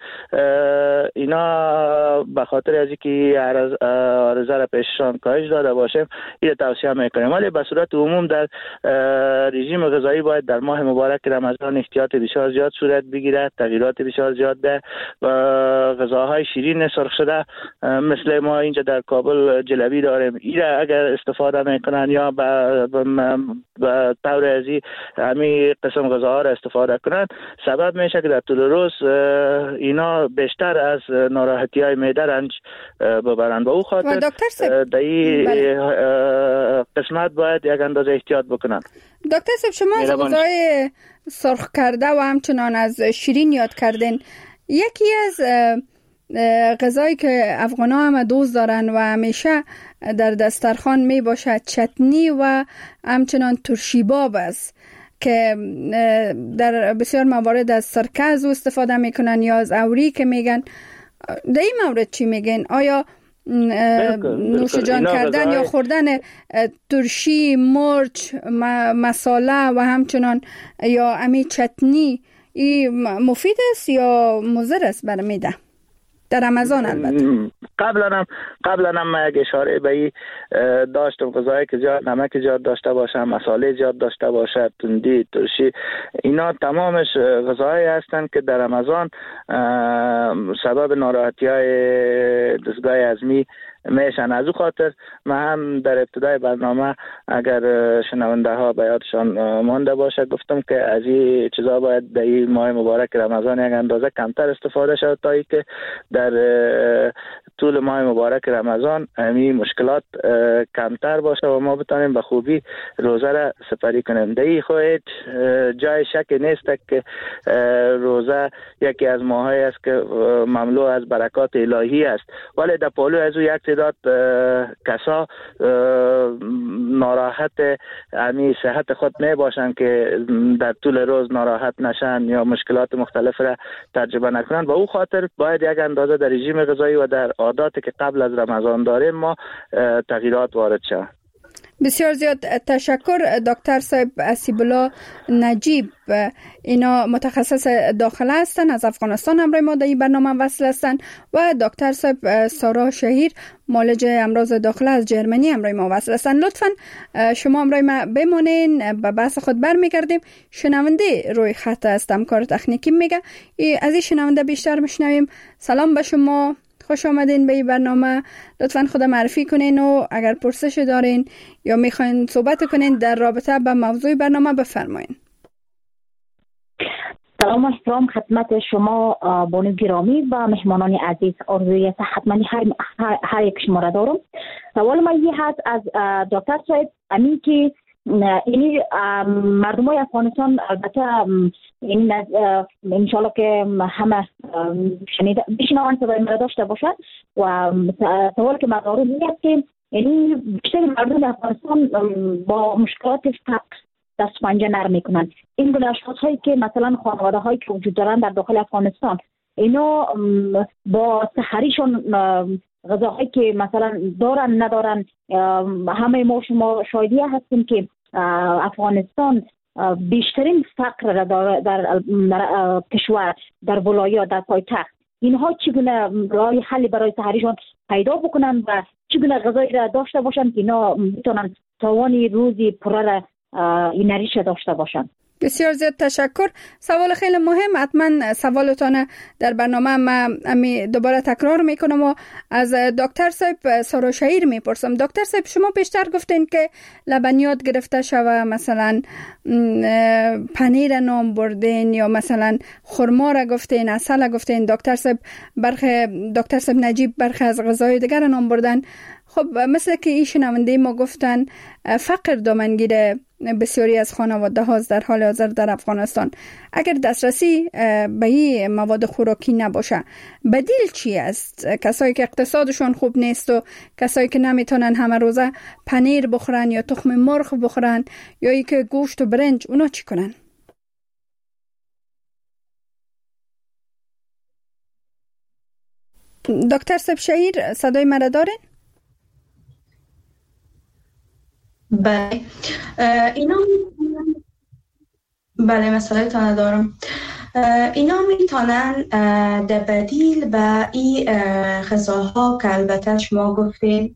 Speaker 5: اینا به خاطر از اینکه عرضه را پیششان کاهش داده باشیم این توصیه میکنیم. ولی به صورت عموم در رژیم غذایی باید در ماه مبارک رمضان احتیاط بسیار زیاد صورت بگیرد، تغییرات بسیار زیاد ده و غذاهای شیرین سرخ شده مثل ما اینجا در کابل جلبی داریم، ایره اگر استفاده میکنن یا به طور ازی همین قسم غذاها را استفاده کنن، سبب میشه که در طول روز اینا بیشتر از ناراحتی های معده رنج ببرند. و او خاطر در این قسمت باید یک اندازه احتیاط بکنن.
Speaker 3: دکتر صاحب، شما از غذای سرخ کرده و همچنان از شیرین یاد کردین. یکی از غذایی که افغان ها هم دوست دارن و همیشه در دسترخوان می باشد چتنی و همچنان ترشی باب است که در بسیار موارد از سرکه از او استفاده میکنن یا از اوری که میگن. در این مورد چی میگن؟ آیا نوشجان کردن یا خوردن ترشی، مرچ، مساله و همچنان یا امی چتنی این مفید است یا مضر است برای معده در رمضان؟ البته
Speaker 5: قبلا هم یک اشاره به این داشتم، غذایی که زیاد نمک زیاد داشته باشه، مساله زیاد داشته باشه، تندی، ترشی، اینا تمامش غذایی هستند که در رمضان سبب ناراحتی های دستگاه هضمی میشن. از او خاطر من هم در ابتدای برنامه اگر شنونده ها به یادشان مانده باشه گفتم که از این چیزا باید در این ماه مبارک رمضان یک اندازه کمتر استفاده شد تا اینکه در طول ماه مبارک رمضان همین مشکلات کمتر باشه و ما بتانیم به خوبی روزه را سپری کنیم. در این خواهد جای شک نیست که روزه یکی از ماهایی است که مملو از برکات الهی است، ولی در پالو از او یک تعداد کسا ناراحت امی صحت خود می باشند که در طول روز ناراحت نشن یا مشکلات مختلف را تجربه نکنند. با او خاطر باید یک اندازه در رژیم غذایی و در عاداتی که قبل از رمضان داریم ما تغییرات وارد شود.
Speaker 3: بسیار زیاد تشکر دکتر صاحب اسیب الله نجیب. اینا متخصص داخله هستن، از افغانستان همراه ما در این برنامه وصل هستن، و دکتر صاحب سارا شهیر معالج امراض داخله از جرمنی همراه ما وصل هستن. لطفاً شما همراه ما بمانین، به بحث خود برمیگردیم. شنونده روی خط است، همکار تکنیکی میگه از این شنونده بیشتر میشنویم. سلام به شما، خوش آمدین به این برنامه. لطفاً خود معرفی کنین و اگر پرسش دارین یا میخواین صحبت کنین در رابطه با موضوع برنامه بفرمایین.
Speaker 7: سلام و احترام خدمت شما بانو گرامی و مهمانان عزیز. آرزوی صحتمندی هر یک شما را دارم. سوال من یه هست از دکتر صاحب، امین که این مردمای افغانستان البته این انشالله که همه شنیده بشنوان صدای مرا داشته باشد و سوال که من دارم این است که یعنی بیشتر مردم افغانستان با مشکلات فقر دست پنجه نرم میکنن. این گونه اشخاص هایی که مثلا خانواده هایی که وجود دارن در داخل افغانستان، اینا با سحریشون غذاهایی که مثلا دارن ندارن، همه ما شما شاهدی هستیم که افغانستان بیشترین فقر را در کشور، در ولایات، در پایتخت. اینها چگونه راه حل برای سحریشون پیدا بکنن و چگونه غذایی را داشته باشن که اینا میتونن توانی روزی پره را اینریش داشته باشن.
Speaker 3: بسیار زیاد تشکر. سوال خیلی مهم. حتما سوالتان در برنامه ما دوباره تکرار میکنم و از دکتر صاحب سروشهیر میپرسم. دکتر صاحب، شما بیشتر گفتین که لبنیات گرفته شوه، مثلا پنیر نام بردین یا مثلا خرما را گفتین، عسل را گفتین. دکتر صاحب نجیب برخی از غذای دیگر نام بردن. خب مثل که این شنونده ما گفتن، فقر دامنگیر بسیاری از خانواده هاست در حال حاضر در افغانستان. اگر دسترسی به این مواد خوراکی نباشه، بدیل چی است؟ کسایی که اقتصادشون خوب نیست و کسایی که نمیتونن همه روزه پنیر بخورن یا تخم مرغ بخورن یا ای که گوشت و برنج، اونا چی کنن؟ دکتر صاحب شهیر، صدای مرا دارین؟
Speaker 4: بله، بله مسئله تانه دارم. اینا میتونن در بدیل به این غذاها که البته شما گفتین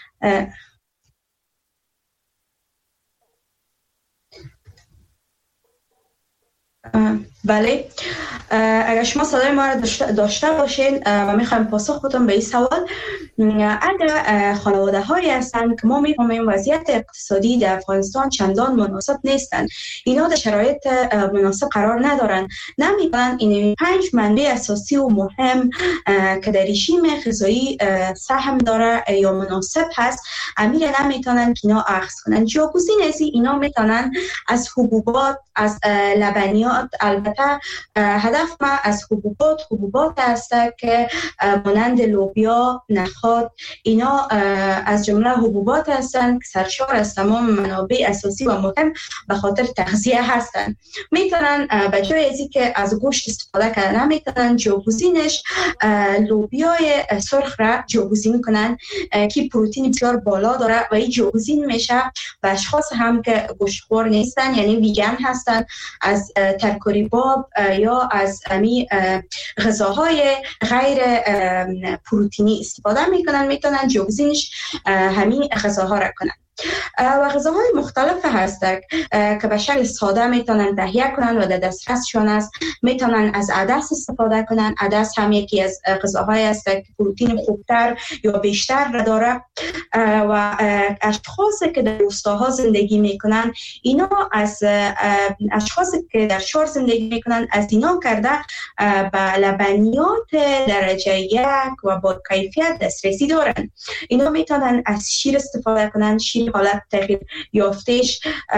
Speaker 4: بله، اگر شما صدای ما را داشته باشین و میخوایم پاسخ بدم به این سوال، اگر خانواده هایی هستند که ما میفهمیم وضعیت اقتصادی در افغانستان چندان مناسب نیستند، اینا در شرایط مناسب قرار ندارن، نمیتونن این 5 منبع اساسی و مهم که در رژیم غذایی سهم داره یا مناسب هست، امیر نمیتونن که اینا اخذ کنن. جاگزین از اینا میتونن از حبوبات، از لبنیات. البته هدف ما از حبوبات هست که مانند لوبیا، نخود، اینا از جمله حبوبات هستند که سرشار از تمام منابع اساسی و مهم به خاطر تغذیه هستند. میتونن به جای از اینکه از گوشت استفاده کنن، میتونن جاگزینش لوبیای سرخ را جاگزین کنن که پروتئین بسیار بالا داره و این جاگزین میشه به اشخاص هم که گوشتخوار نیستن، یعنی ویگن هستن، از ترکاری باب یا از غذاهای غیر پروتئینی استفاده میکنن، میتونن جاگزینش همین غذاها را کنن. و غذاهای مختلف هستند که به شکل ساده میتونن تهیه کنن و در دسترسشون است. میتونن از عدس استفاده کنن. عدس هم یکی از غذاهای است که پروتئین خوبتر یا بیشتر داره و اشخاصی که در روستاها زندگی میکنن، اینا از اشخاصی که در شهر زندگی میکنن از اینا کرده به لبنیات درجه 1 و با کیفیت دسترسی دارن. اینا میتونن از شیر استفاده کنن. شیر حالت تغییر یافتهش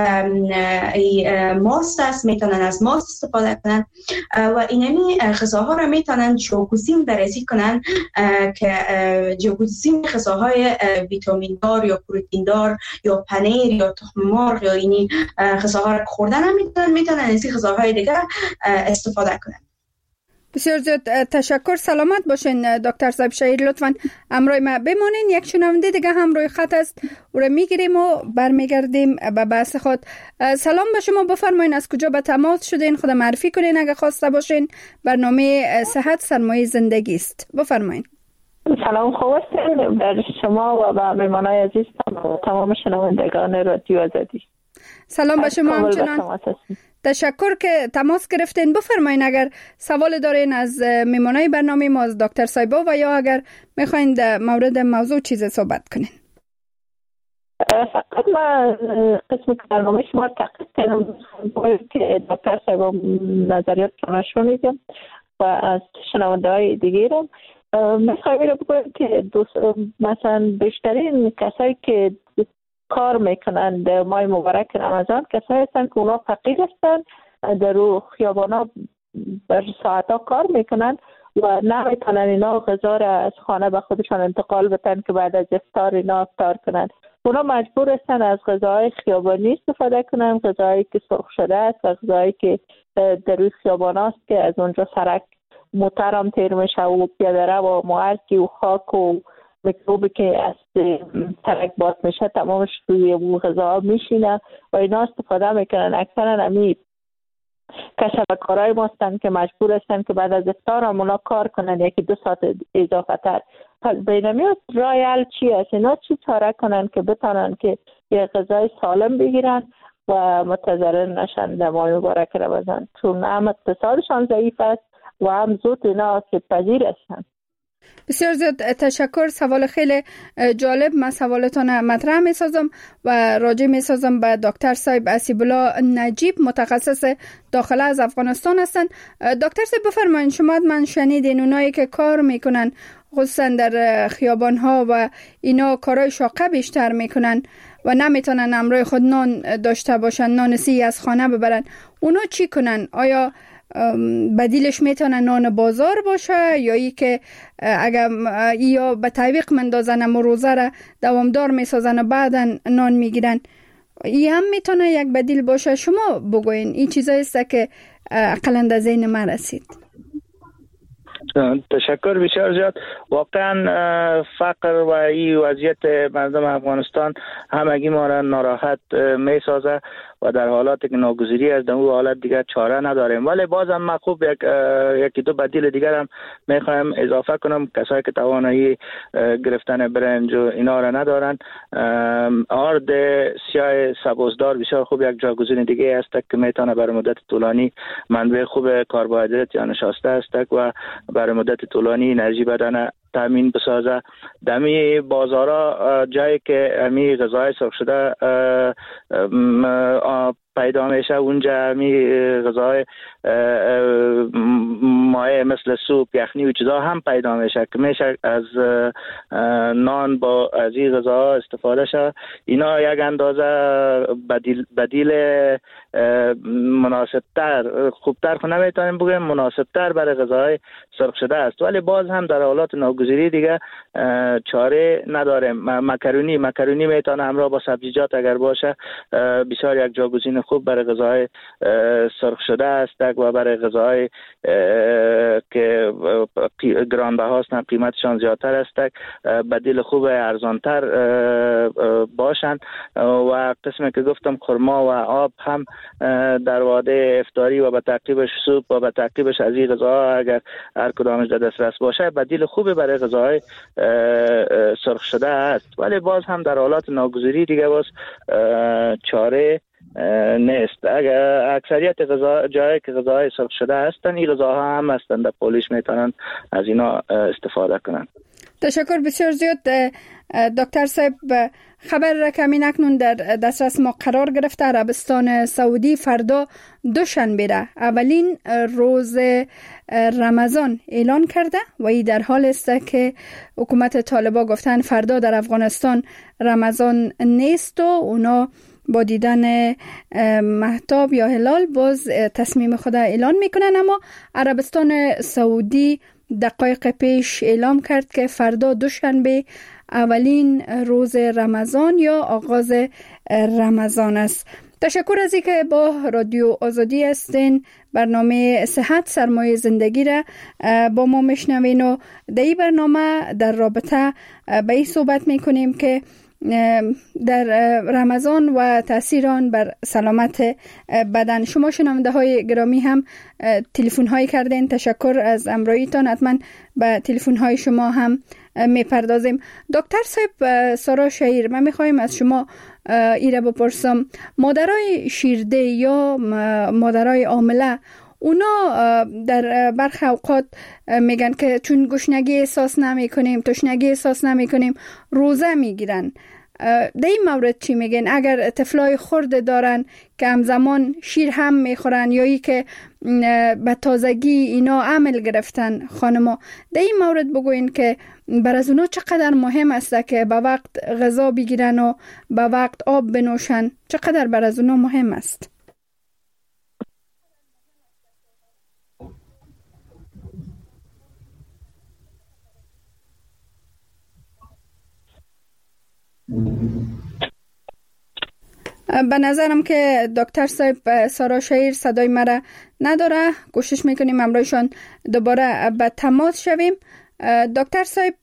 Speaker 4: ماست است، میتونن از ماست استفاده کنن و اینمی غذاها را میتونن جاگزین بررسی کنن که جاگزین غذاهای ویتامین دار یا پروتئین دار یا پنیر یا تخم مرغ یا اینی غذاها را خوردن میتونن از این غذاهای دیگه استفاده کنن.
Speaker 3: بسیار زیاد تشکر. سلامت باشین دکتر صاحب شهیر. لطفاً همراه ما بمانین. یک شنونده دیگه هم روی خط است، او را میگیریم و برمیگردیم به بحث خود. سلام به شما، بفرمایین از کجا به تماس شدین، خود معرفی کنین اگه خواسته باشین. برنامه صحت سرمایه زندگی است، بفرمایین.
Speaker 8: سلام، خوب هستین بر شما و به مهمانای عزیز و تمام شنوندگان رادیو آزادی.
Speaker 3: سلام به شما همچنان. تشکر که تماس گرفتین. بفرمایین اگر سوال دارین از میمانای برنامه ما، از دکتر صایبا، و یا اگر میخواین در مورد موضوع چیز صحبت کنین.
Speaker 8: فقط من قسم برنامه شما تحقیق کردم که دکتر صایبا نظریات شما میگم و از شنونده های دیگه رو میخوایم رو بگویم که مثلا بیشترین کسایی که کار میکنن در ماه مبارک رمضان کسایی هستن که اونا فقیر هستن، در رو خیابانا بر ساعتا کار میکنن و نمیتونن اینا غذا را از خانه به خودشان انتقال بدن که بعد از افطار اینا افطار کنن. اونا مجبور هستن از غذاهای خیابانی استفاده کنن، غذاهایی که سرخ شده است و غذاهایی که در روی خیابان است که از اونجا سرک موتر هم تیر میشه و پیاده رو و معرکی و خاک و میکروبی که از سرک باز میشه تمامش روی اون غذا میشینه و اینا استفاده میکنن. اکثرا همی کسبکارای ما هستن که مجبور هستن که بعد از افطار هم اونا کار کنن 1-2 ساعت اضافه تر. بینمی رای حل چی هست؟ اینا چی چاره کنن که بتانن که یه غذای سالم بگیرن و متضرر نشن در ماه مبارک رمضان، چون هم اقتصادشان ضعیف است و هم زود اینا آسیب پذیر هستن.
Speaker 3: بسیار زیاد تشکر. سوال خیلی جالب. من سوالتان مطرح می سازم و راجع می سازم به دکتر صایب اسیب‌الله نجیب، متخصص داخله از افغانستان هستند. دکتر صایب بفرمایید، شما من شنیدین اونایی که کار میکنن خصوصا در خیابان ها و اینا کارهای شاقه بیشتر میکنن و نمیتونن همراه خود نان داشته باشن، نان سی از خانه ببرن، اونا چی کنن؟ آیا بدیلش میتونه نان بازار باشه یا ای که اگر یا به تعویق مندازن روزه را دوامدار میسازن و بعدا نان میگیرن؟ ای هم میتونه یک بدیل باشه. شما بگوین این چیزایی است که اقلا در ذهن من رسید.
Speaker 5: تشکر بسیار زیاد. واقعا فقر و این وضعیت مردم افغانستان همگی ما را ناراحت می سازه و در حالات که ناگزیری از اون حالت دیگر چاره نداریم. ولی بازم من خوب یکی دو بدیل دیگر هم میخوایم اضافه کنم. کسایی که توانایی گرفتن برنج و اینا را ندارن، آرد سیاه سبوسدار بسیار خوب یک جایگزین دیگه است که میتونه برای مدت طولانی منبع خوب کربوهیدرات یا نشاسته است و برای مدت طولانی انرژی بدن تامین بسازه. دمی بازارا جایی که امی غذای سرخ شده پیدا میشه، اونجا امی غذای مایع مثل سوپ، یخنی و چیزا هم پیدا میشه که میشه از نان با از این غذاها استفاده شه. اینا یک اندازه بدیل مناسبتر، خوبتر خو نمیتونیم بگیم، مناسبتر برای غذای سرخ شده است. ولی باز هم در حالات ناگزیری دیگه چاره نداریم. مکرونی میتونه همراه با سبزیجات اگر باشه بسیار یک جایگزین خوب برای غذای سرخ شده است و برای غذای که گرانبها هستند، قیمتشان زیادتر است، بدیل خوب ارزانتر باشند. و قسمی که گفتم خرما و آب هم در وعده افطاری و به تعقیبش سوپ و به تعقیبش از این غذاها اگر هر کدامش در دسترس باشه بدیل خوبی برای غذای سرخ شده است. ولی باز هم در حالات ناگزیری دیگه باز چاره نیست. اگر اکثریت جایی که غذاهای سرخ شده هستن، این غذاها هم هستن در پولیش میتونن از اینا استفاده کنن.
Speaker 3: تشکر بسیار زیاد دکتر صاحب. خبر کمی اکنون در دسترس ما قرار گرفته. عربستان سعودی فردا دوشنبه را اولین روز رمضان اعلان کرده و این در حال است که حکومت طالبان گفتن فردا در افغانستان رمضان نیست و اونا با دیدن مهتاب یا هلال باز تصمیم خود اعلان میکنن. اما عربستان سعودی دقایق پیش اعلام کرد که فردا دوشنبه اولین روز رمضان یا آغاز رمضان است. تشکر از اینکه با رادیو آزادی هستین. برنامه صحت سرمایه زندگی را با ما میشنوین و در این برنامه در رابطه به این صحبت میکنیم که در رمضان و تأثیر آن بر سلامت بدن. شما شنونده های گرامی هم تلفن هایی کردین. تشکر از امراییتان. حتما به تلفن های شما هم میپردازیم. دکتر صاحب سارا شهیر، من میخوایم از شما ایره بپرسم، مادرای شیرده یا مادرای حامله اونا در برخی اوقات میگن که چون گشنگی احساس نمی کنیم، تشنگی احساس نمی کنیم، روزه میگیرن. در این مورد چی میگن؟ اگر طفلای خرد دارن که همزمان شیر هم میخورن یا ای که به تازگی اینا عمل گرفتن خانما، در این مورد بگوین که بر از اونا چقدر مهم است که به وقت غذا بگیرن و به وقت آب بنوشن؟ چقدر بر از اونا مهم است؟ به نظرم که دکتر صاحب سارا شهیر صدای مرا نداره. کوشش میکنیم امروزشان دوباره به تماس شویم. دکتر صاحب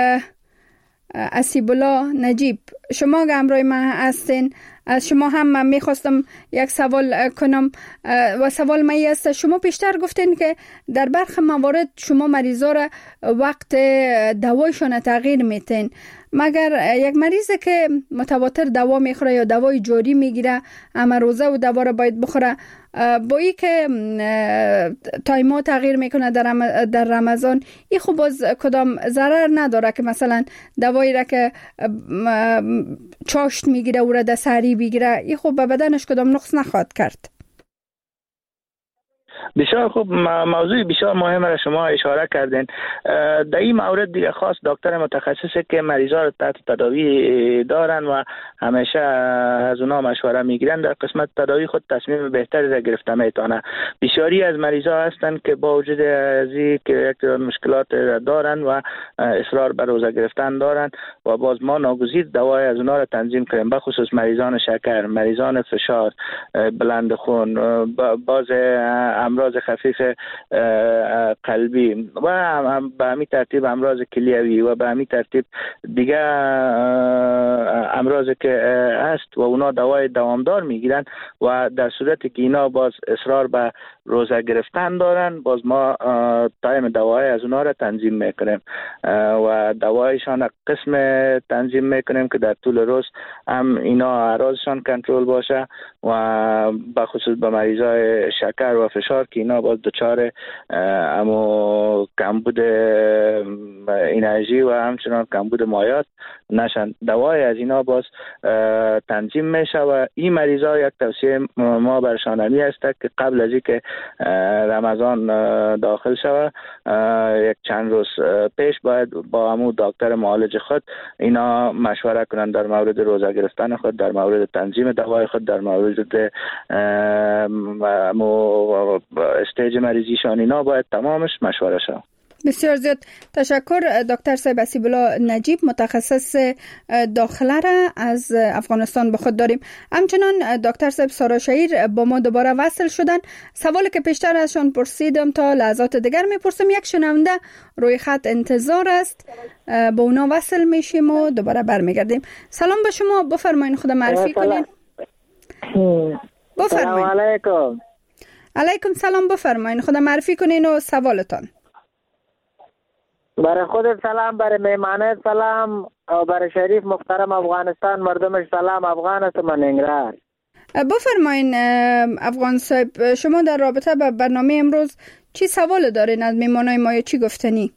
Speaker 3: اسیب الله نجیب، شما که همراه من هستین، از شما هم من میخواستم یک سوال کنم و سوال من است. شما پیشتر گفتین که در برخی موارد شما مریضا را وقت دوایشان تغییر میتین، مگر یک مریضی که متواتر دوا میخوره یا دوای جاری میگیره اما روزه و دوا را باید بخوره، با ای که تایما تغییر میکنه در رمضان، این خوب باز کدام ضرر نداره که مثلا دوایی را که چاشت میگیره او را در سحری بگیره، این خوب به بدنش کدام نقص نخواهد کرد؟
Speaker 5: بسیار خوب، موضوع بسیار مهم را شما اشاره کردین. در این مورد دیگه خاص دکتر متخصصی که مریضا را تحت تداوی دارن و همیشه از اونا مشوره میگیرن، در قسمت تداوی خود تصمیم بهتری را گرفته میتونه. بسیاری از مریضا هستن که با وجود از که یک مشکلات دارن و اصرار بر روزه گرفتن دارن و باز ما ناگزیر دوای از اونا را تنظیم کنیم، به خصوص مریضان شکر، مریضان فشار، بلند خون، باز امراض خفیف قلبی و به همین ترتیب امراض کلیوی و به همین ترتیب دیگه امراضی که هست و اونا دوای دوامدار میگیرن و در صورتی که اینا باز اصرار به روزه گرفتن دارن، باز ما تایم دوای از اونا را تنظیم میکنیم و دوایشان قسم تنظیم میکنیم که در طول روز هم اینا اعراضشان کنترل باشه و به خصوص به مریضای شکر و فشار که اینا باز دچار امو کمبود انرژی و همچنان کمبود مایات نشن، دوای از اینا باز تنظیم میشه و این مریضا یک توصیه ما برشان همی است که قبل از اینکه رمضان داخل شوه یک چند روز پیش باید با همو دکتر معالج خود اینا مشوره کنن در مورد روزه گرفتن خود، در مورد تنظیم دوای خود، در مورد استیج مریضیشان، اینا باید تمامش مشوره شد.
Speaker 3: بسیار زیاد تشکر دکتر صاحب اسیب الله نجیب، متخصص داخله را از افغانستان به خود داریم. همچنان دکتر صاحب سارا شهیر با ما دوباره وصل شدن. سوالی که پیشتر ازشان پرسیدم تا لحظات دیگر میپرسم. یک شنونده روی خط انتظار است، با اونا وصل میشیم و دوباره برمیگردیم. سلام به شما، بفرمایید خود معرفی کنین.
Speaker 9: سلام علیکم.
Speaker 3: علیکم سلام، بفرمایید خود معرفی کنین و سوالتان.
Speaker 9: برای خودت سلام، برای میمانت سلام و برای شریف محترم افغانستان مردمش سلام. افغان است من انگرار.
Speaker 3: بفرمایین افغان صاحب، شما در رابطه با برنامه امروز چی سوال دارین از میمانای ما یا چی گفتنی؟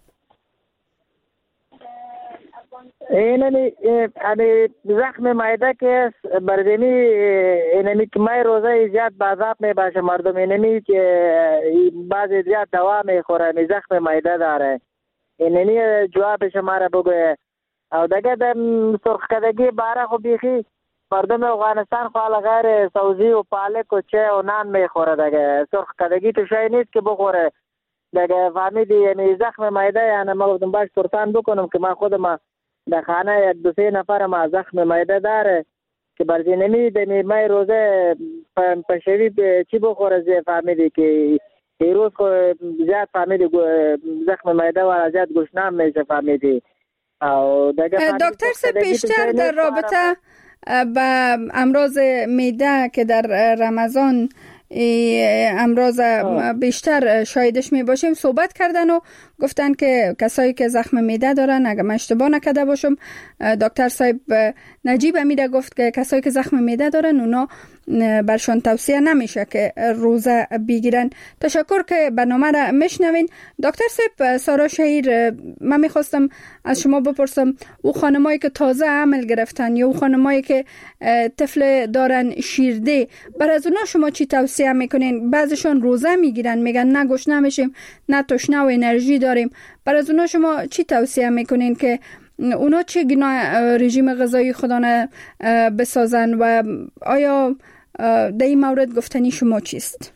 Speaker 9: اینمی زخم معده که بردمی اینمی که مای روزه زیاد بازاب می باشه مردم، اینمی که بعضی زیاد دوا می خوره، می زخم معده داره، اینمی جواب شما را بگویه. او دیگه در سرخکدگی باره خو بیخی مردم افغانستان خو غیر سوزی و پالک و چه و نان می خوره، دیگه سرخکدگی تو شای نیست که بخوره دیگه، فهمیدی؟ یعنی زخم معده، یعنی ما گفتم باش پرسان بکنم که ما خودم در خانه یک دو سه نفر ما زخم معده داره که برزی نمیده مای روزه پشوی چی بخوره زی، فهمیدی که روز خو زیاد فهمیدی زخم معده و زیاد گشنم میشه، فهمیدی؟
Speaker 3: دکتر صاحب پیشتر در رابطه با امراض معده که در رمضان امروز بیشتر شاهدش می باشیم صحبت کردن و گفتن که کسایی که زخم معده دارن، اگه من اشتباه نکرده باشم دکتر صاحب نجیب امیده گفت که کسایی که زخم معده دارن اونا برشان توصیه نمیشه که روزه بگیرن. تشکر که برنامه را میشنوین. دکتر صاحب سارا شهیر، من میخواستم از شما بپرسم او خانمایی که تازه حمل گرفتن یا او خانمایی که طفل دارن شیرده، بر از اونا شما چی توصیه میکنین؟ بعضشون روزه میگیرن میگن نه گشنه میشیم نه تشنه و انرژی داریم، بر از اونا شما چی توصیه میکنین که اونا چه گونه رژیم غذایی خودانه بسازن و آیا در این مورد گفتنی شما چیست؟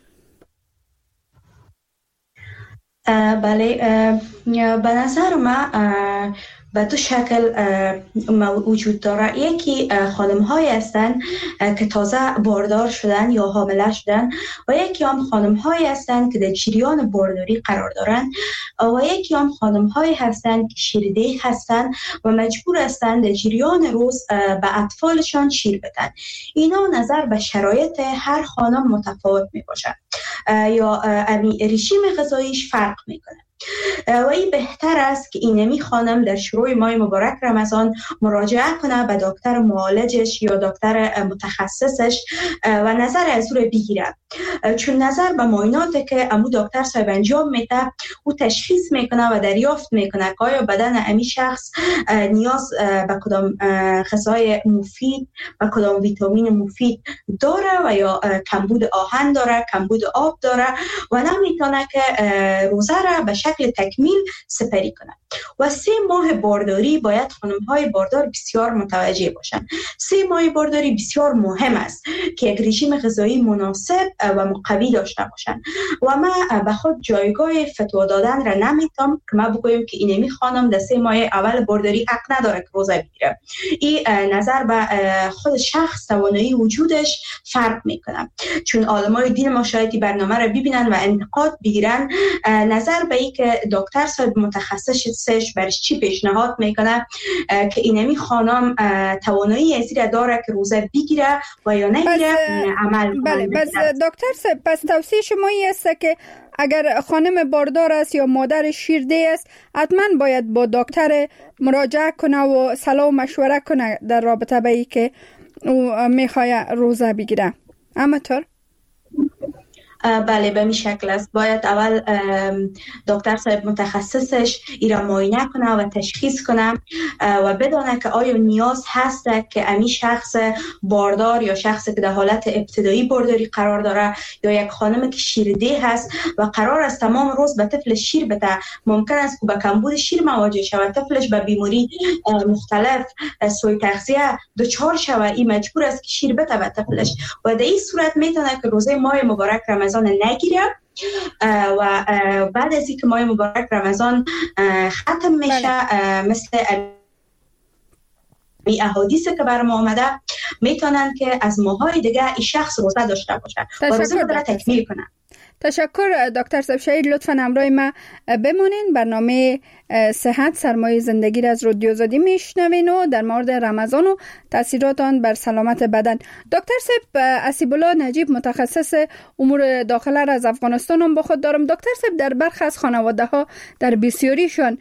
Speaker 4: بله، به نظر من به دو شکل وجود داره. یکی خانم های هستند که تازه باردار شدن یا حامله شدن و یکی هم خانم های هستند که در جریان بارداری قرار دارند و یکی هم خانم های هستند که شیرده هستند و مجبور هستند در جریان روز به اطفالشان شیر بدن. اینا نظر به شرایط هر خانم متفاوت می باشد یا رژیم غذاییش فرق می کنه و این بهتر است که اینمی خانم در شروع ماه مبارک رمضان مراجعه کنه به دکتر معالجش یا دکتر متخصصش و نظر از او بگیره، چون نظر به معایناتی که امو دکتر صاحب انجام میده او تشخیص میکنه و دریافت میکنه که آیا بدن امی شخص نیاز به کدام غذای مفید و کدام ویتامین مفید داره و یا کمبود آهن داره، کمبود آب داره و نمیتونه که روزه را به شکل تکمیل سپری کنند. و 3 ماه بارداری باید خانم‌های باردار بسیار متوجه باشند. 3 ماه بارداری بسیار مهم است که یک رژیم غذایی مناسب و مقوی داشته باشند و من به خود جایگاه فتوا دادن را نمیتونم که من بگویم که اینمی خانم در 3 ماه اول بارداری حق نداره که روزه بگیره. این نظر به خود شخص توانایی وجودش فرق میکنه، چون علمای دین ما شاید برنامه را ببینن و انتقاد بگیرن نظر به این که دکتر صاحب متخصصش برش چی پیشنهاد میکنه که اینمی خانم توانایی ازی را داره که روزه بگیره و یا نگیره عمل کنه.
Speaker 3: بله، بس دکتر صاحب پس توصیه شما است که اگر خانم باردار است یا مادر شیرده است حتما باید با دکتر مراجعه کنه و صلاح و مشوره کنه در رابطه به ای که او میخواد روزه بگیره. همینطور؟
Speaker 4: بله، به می شکل است. باید اول دکتر صاحب متخصصش ای را معاینه کنه و تشخیص کنه و بدانه که آیا نیاز هست که امی شخص باردار یا شخصی که در حالت ابتدایی بارداری قرار داره یا یک خانم که شیرده هست و قرار است تمام روز به طفل شیر بده، ممکن است که با کمبود شیر مواجه شود، طفلش به بیماری مختلف سوء تغذیه دچار شود، این مجبور است که شیر بده به طفلش و در این صورت میتونه که روزه ماه مبارک رمضان نگیره و بعد از اینکه ماه مبارک رمضان ختم میشه مثل این احادیث که برام آمده میتونن که از ماهای دیگه این شخص روزه داشته باشه و روزه را تکمیل کنه.
Speaker 3: تشکر دکتر صاحب شهید، لطفاً همراه ما بمونین. برنامه صحت سرمایه زندگی را از رادیو آزادی میشنوین و در مورد رمضان و تاثیرات آن بر سلامت بدن. دکتر صاحب اسیب الله نجیب متخصص امور داخله را از افغانستان هم با خود دارم. دکتر صاحب در برخی از خانواده ها در بسیاریشان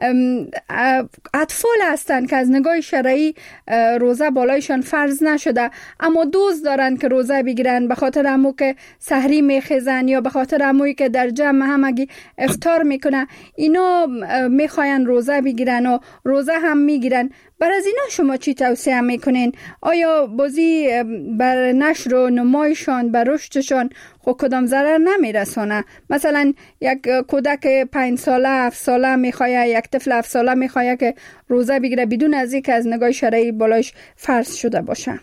Speaker 3: اطفال هستند که از نگاه شرعی روزه بالایشان فرض نشده اما دوست دارن که روزه بگیرن به خاطر امو که سحری میخیزن یا به خاطر امویی که در جمع همگی افطار میکنه اینا میخواین روزه بگیرن و روزه هم میگیرن. بر از اینا شما چی توصیه میکنین؟ آیا بازی بر نشر و نمایشان بر رشدشان خود کدام ضرر نمیرسونه؟ مثلا یک کودک 5 ساله 7 ساله میخواد، یک طفل 7 ساله میخواد که روزه بگیره بدون از اینکه از نگاه شرعی بالایش فرض شده باشه.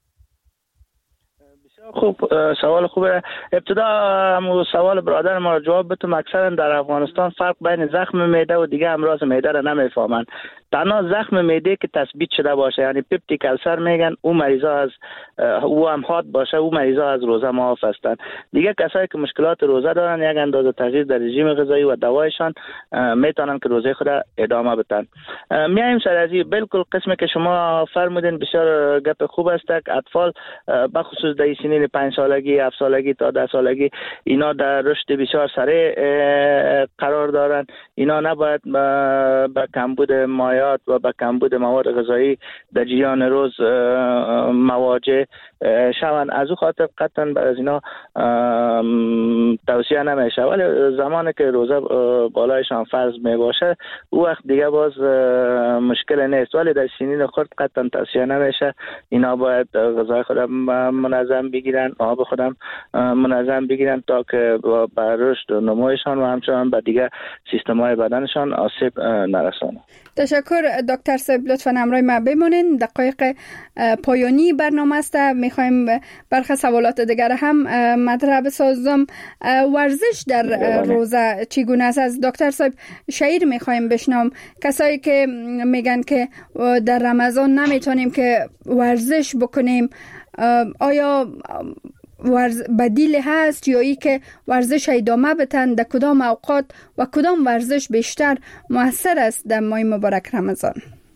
Speaker 10: خوب، سوال خوبه. ابتدا سوال برادر ما جواب بتم. اکثرا در افغانستان فرق بین زخم معده و دیگه امراض معده را نمیفهمن. تنها زخم معده که تثبیت شده باشه، یعنی پپتیک السر میگن، او مریضا از او هم حاد باشه، او مریضا از روزه معاف هستند. دیگه کسایی که مشکلات روزه دارن یک اندازه تغییر در رژیم غذایی و دوایشان میتونن که روزه خود ادامه بدن. میایم سر از بالکل قسمی که شما فرمودین بسیار گپ خوب است که اطفال بخصوص در سنین 5 سالگی، 7 سالگی تا 10 سالگی اینا در رشد بسیار سریع قرار دارن. اینا نباید به کمبود مایعات و به کمبود مواد غذایی در جریان روز مواجه شوند. از او خاطر قطعا از اینا توصیه نمیشه، ولی زمانی که روزه بالایشان فرض می باشه او وقت دیگه باز مشکل نیست، ولی در سنین خرد قطعا توصیه نمیشه. اینا باید غذای خودم منظم بگیرن، آب خودم منظم بگیرن تا که به رشد و نمویشان و همچنان به دیگه سیستم‌های بدنشان آسیب نرسانه.
Speaker 3: تشکر دکتر صاحب، لطفاً همراه ما بمونین. دقایق پایانی برنامه است، میخوایم برخی سوالات دیگر هم مطرح بسازم. ورزش در روزه چگونه است؟ از دکتر صاحب شهیر میخوایم بشنوم. کسایی که میگن که در رمضان نمیتونیم که ورزش بکنیم، آیا بدیل هست یا ای که ورزش ادامه بدن؟ در کدام اوقات و کدام ورزش بیشتر مؤثر است در ماه مبارک رمضان؟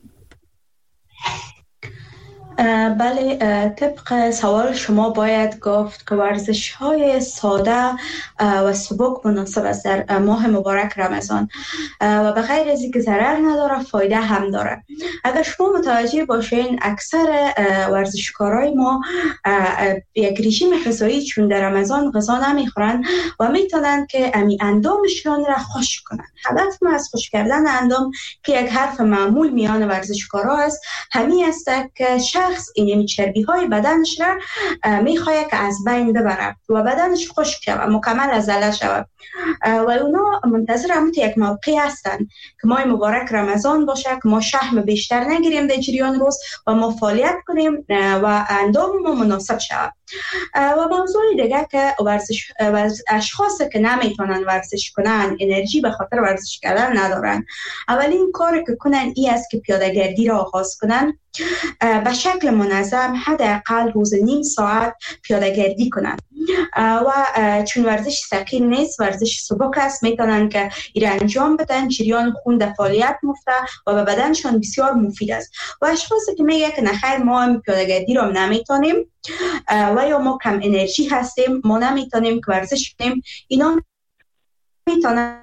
Speaker 4: بله، طبق سوال شما باید گفت که ورزش های ساده و سبک مناسب است در ماه مبارک رمضان و به غیر از اینکه ضرر نداره فایده هم داره. اگر شما متوجه باشین اکثر ورزشکارای ما یک رژیم غذایی چون در رمضان غذا نمیخورن و میتونن که اندامشون را خشک کنن. هدف ما از خشک کردن اندام که یک حرف معمول میان ورزشکارا است، همین است که شخص این چربی های بدنش را میخواد که از بین ببره و بدنش خشک شود، مکمل ازله شود و اونا منتظر همون یک موقعی هستن که ماه مبارک رمضان باشه که ما شحم بیشتر نگیریم در جریان روز و ما فعالیت کنیم و اندام ما مناسب شود. و موضوع دیگه که اشخاصی که نمیتونن ورزش کنن، انرژی به خاطر ورزش کردن ندارن، اولین کاری که کنن این است که پیاده‌گردی را آغاز کنن، به شکل منظم حداقل روز نیم ساعت پیاده‌گردی کنن و چون ورزش ثقیل نیست، ورزش سبک است، میتونن که این انجام بدن. جریان خون در فعالیت میفته و به بدنشان بسیار مفید است. و اشخاصی که میگه که نخیر ما هم پیاده‌گردی را نمیتونیم و یا ما کم انرژی هستیم، ما نمیتونیم که ورزش کنیم، اینا میتونن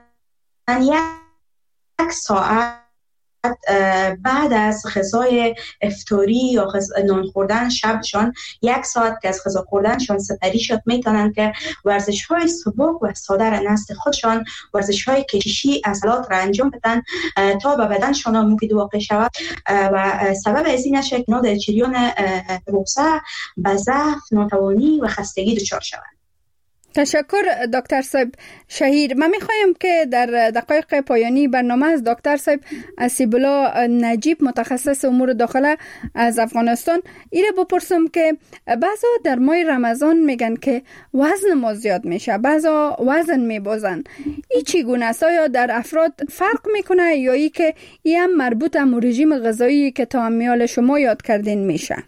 Speaker 4: یک ساعت بعد از غذای افطاری یا نان خوردن شبشان، یک ساعت که از غذا خوردنشان سپری شد، میتونن که ورزش‌های سبک و ساده را نزد خودشان، ورزش‌های کششی عضلات را انجام بدن تا به بدنشان مفید واقع شود و سبب از این نشه که در جریان روزه به ضعف، ناتوانی و خستگی دچار شوند.
Speaker 3: تشکر دکتر صاحب شهیر. من میخوایم که در دقایق پایانی برنامه از دکتر صاحب اسیب‌الله نجیب، متخصص امور داخله از افغانستان، ایره بپرسم که بعضا در ماه رمضان میگن که وزن ما زیاد میشه، بعضا وزن میبازن. این چگونه است؟ یا در افراد فرق میکنه یا ای که این هم مربوط به رژیم غذایی که تا امیال شما یاد کردین میشه؟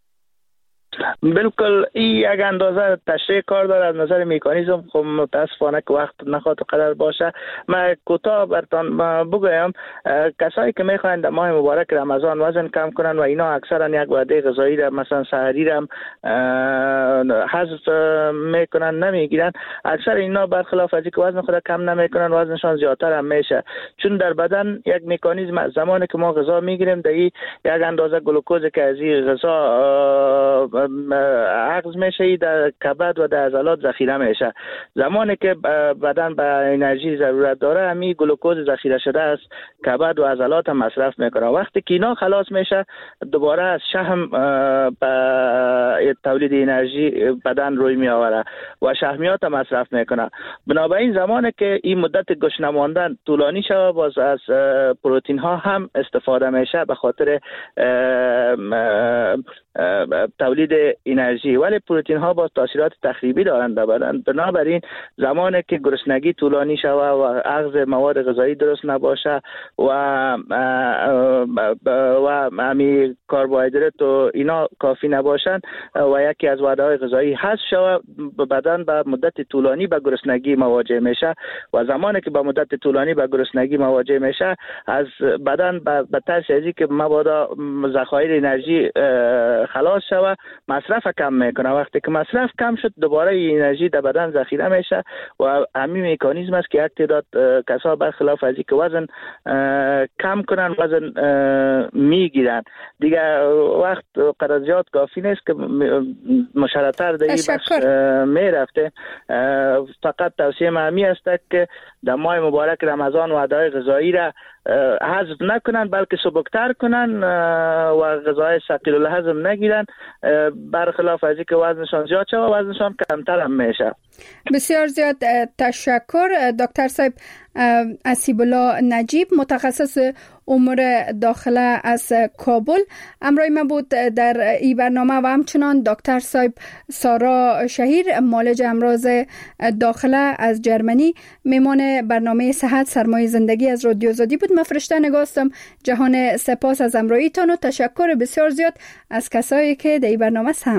Speaker 10: بالکل این یک اندازه تشریح کار داره از نظر مکانیزم. خب متاسفانه که وقت نخواد قدر باشه. من کوتاه براتون بگویم کسایی که میخواین در ماه مبارک رمضان وزن کم کنن و اینا اکثرا یک وعده غذایی را مثلا سحری را حذف میکنن، نمیگیرن، اکثر اینا برخلاف از اینکه وزن خود کم نمیکنن وزنشان زیادتر هم میشه، چون در بدن یک مکانیزم زمانی که ما غذا میگیریم در یک اندازه گلوکوز که از این غذا عقض میشه در کبد و در عضلات ذخیره میشه. زمانی که بدن به انرژی ضرورت داره همین گلوکوز ذخیره شده از کبد و عضلات هم مصرف میکنه. وقتی که اینا خلاص میشه دوباره از شحم به تولید انرژی بدن روی می آوره و شحمیات هم مصرف میکنه. بنابراین زمانی که این مدت گشنه ماندن طولانی شود باز از پروتئین ها هم استفاده میشه به خاطر تولید انرژی، ولی پروتئین ها با تاثیرات تخریبی دارند در بدن. بنابراین زمانی که گرسنگی طولانی شود و اخذ مواد غذایی درست نباشه و همی کربوهیدرات و اینا کافی نباشند و یکی از وعده های غذایی حذف شود، بدن به مدت طولانی به گرسنگی مواجه میشه و زمانی که به مدت طولانی به گرسنگی مواجه میشه از بدن به ترس از اینکه مبادا ذخایر انرژی خلاص شود مصرف کم میکنه. وقتی که مصرف کم شد دوباره انرژی در بدن ذخیره میشه و همین مکانیزم است که یک تعداد کسا برخلاف از اینکه وزن کم کنن وزن میگیرن دیگه. وقت قدر زیاد کافی نیست که مشارتر در این بخش میرفته. فقط توصیه همی است که در ماه مبارک رمضان وعده غذایی را حذف نکنن بلکه سبکتر کنن و غذای ثقیل الهضم نگیرن، برخلاف از اینکه وزنشان زیاد شود وزنشان کمتر هم میشه.
Speaker 3: بسیار زیاد تشکر دکتر صاحب. اسیب الله نجیب، متخصص امور داخله از کابل، همراه ما بود در این برنامه و همچنان دکتر صاحب سارا شهیر، معالج امراض داخله از جرمنی، میمان برنامه صحت سرمایه زندگی از رادیو آزادی بود. من فرشته نگاستم. جهان سپاس از همراهیتان و تشکر بسیار زیاد از کسایی که در این برنامه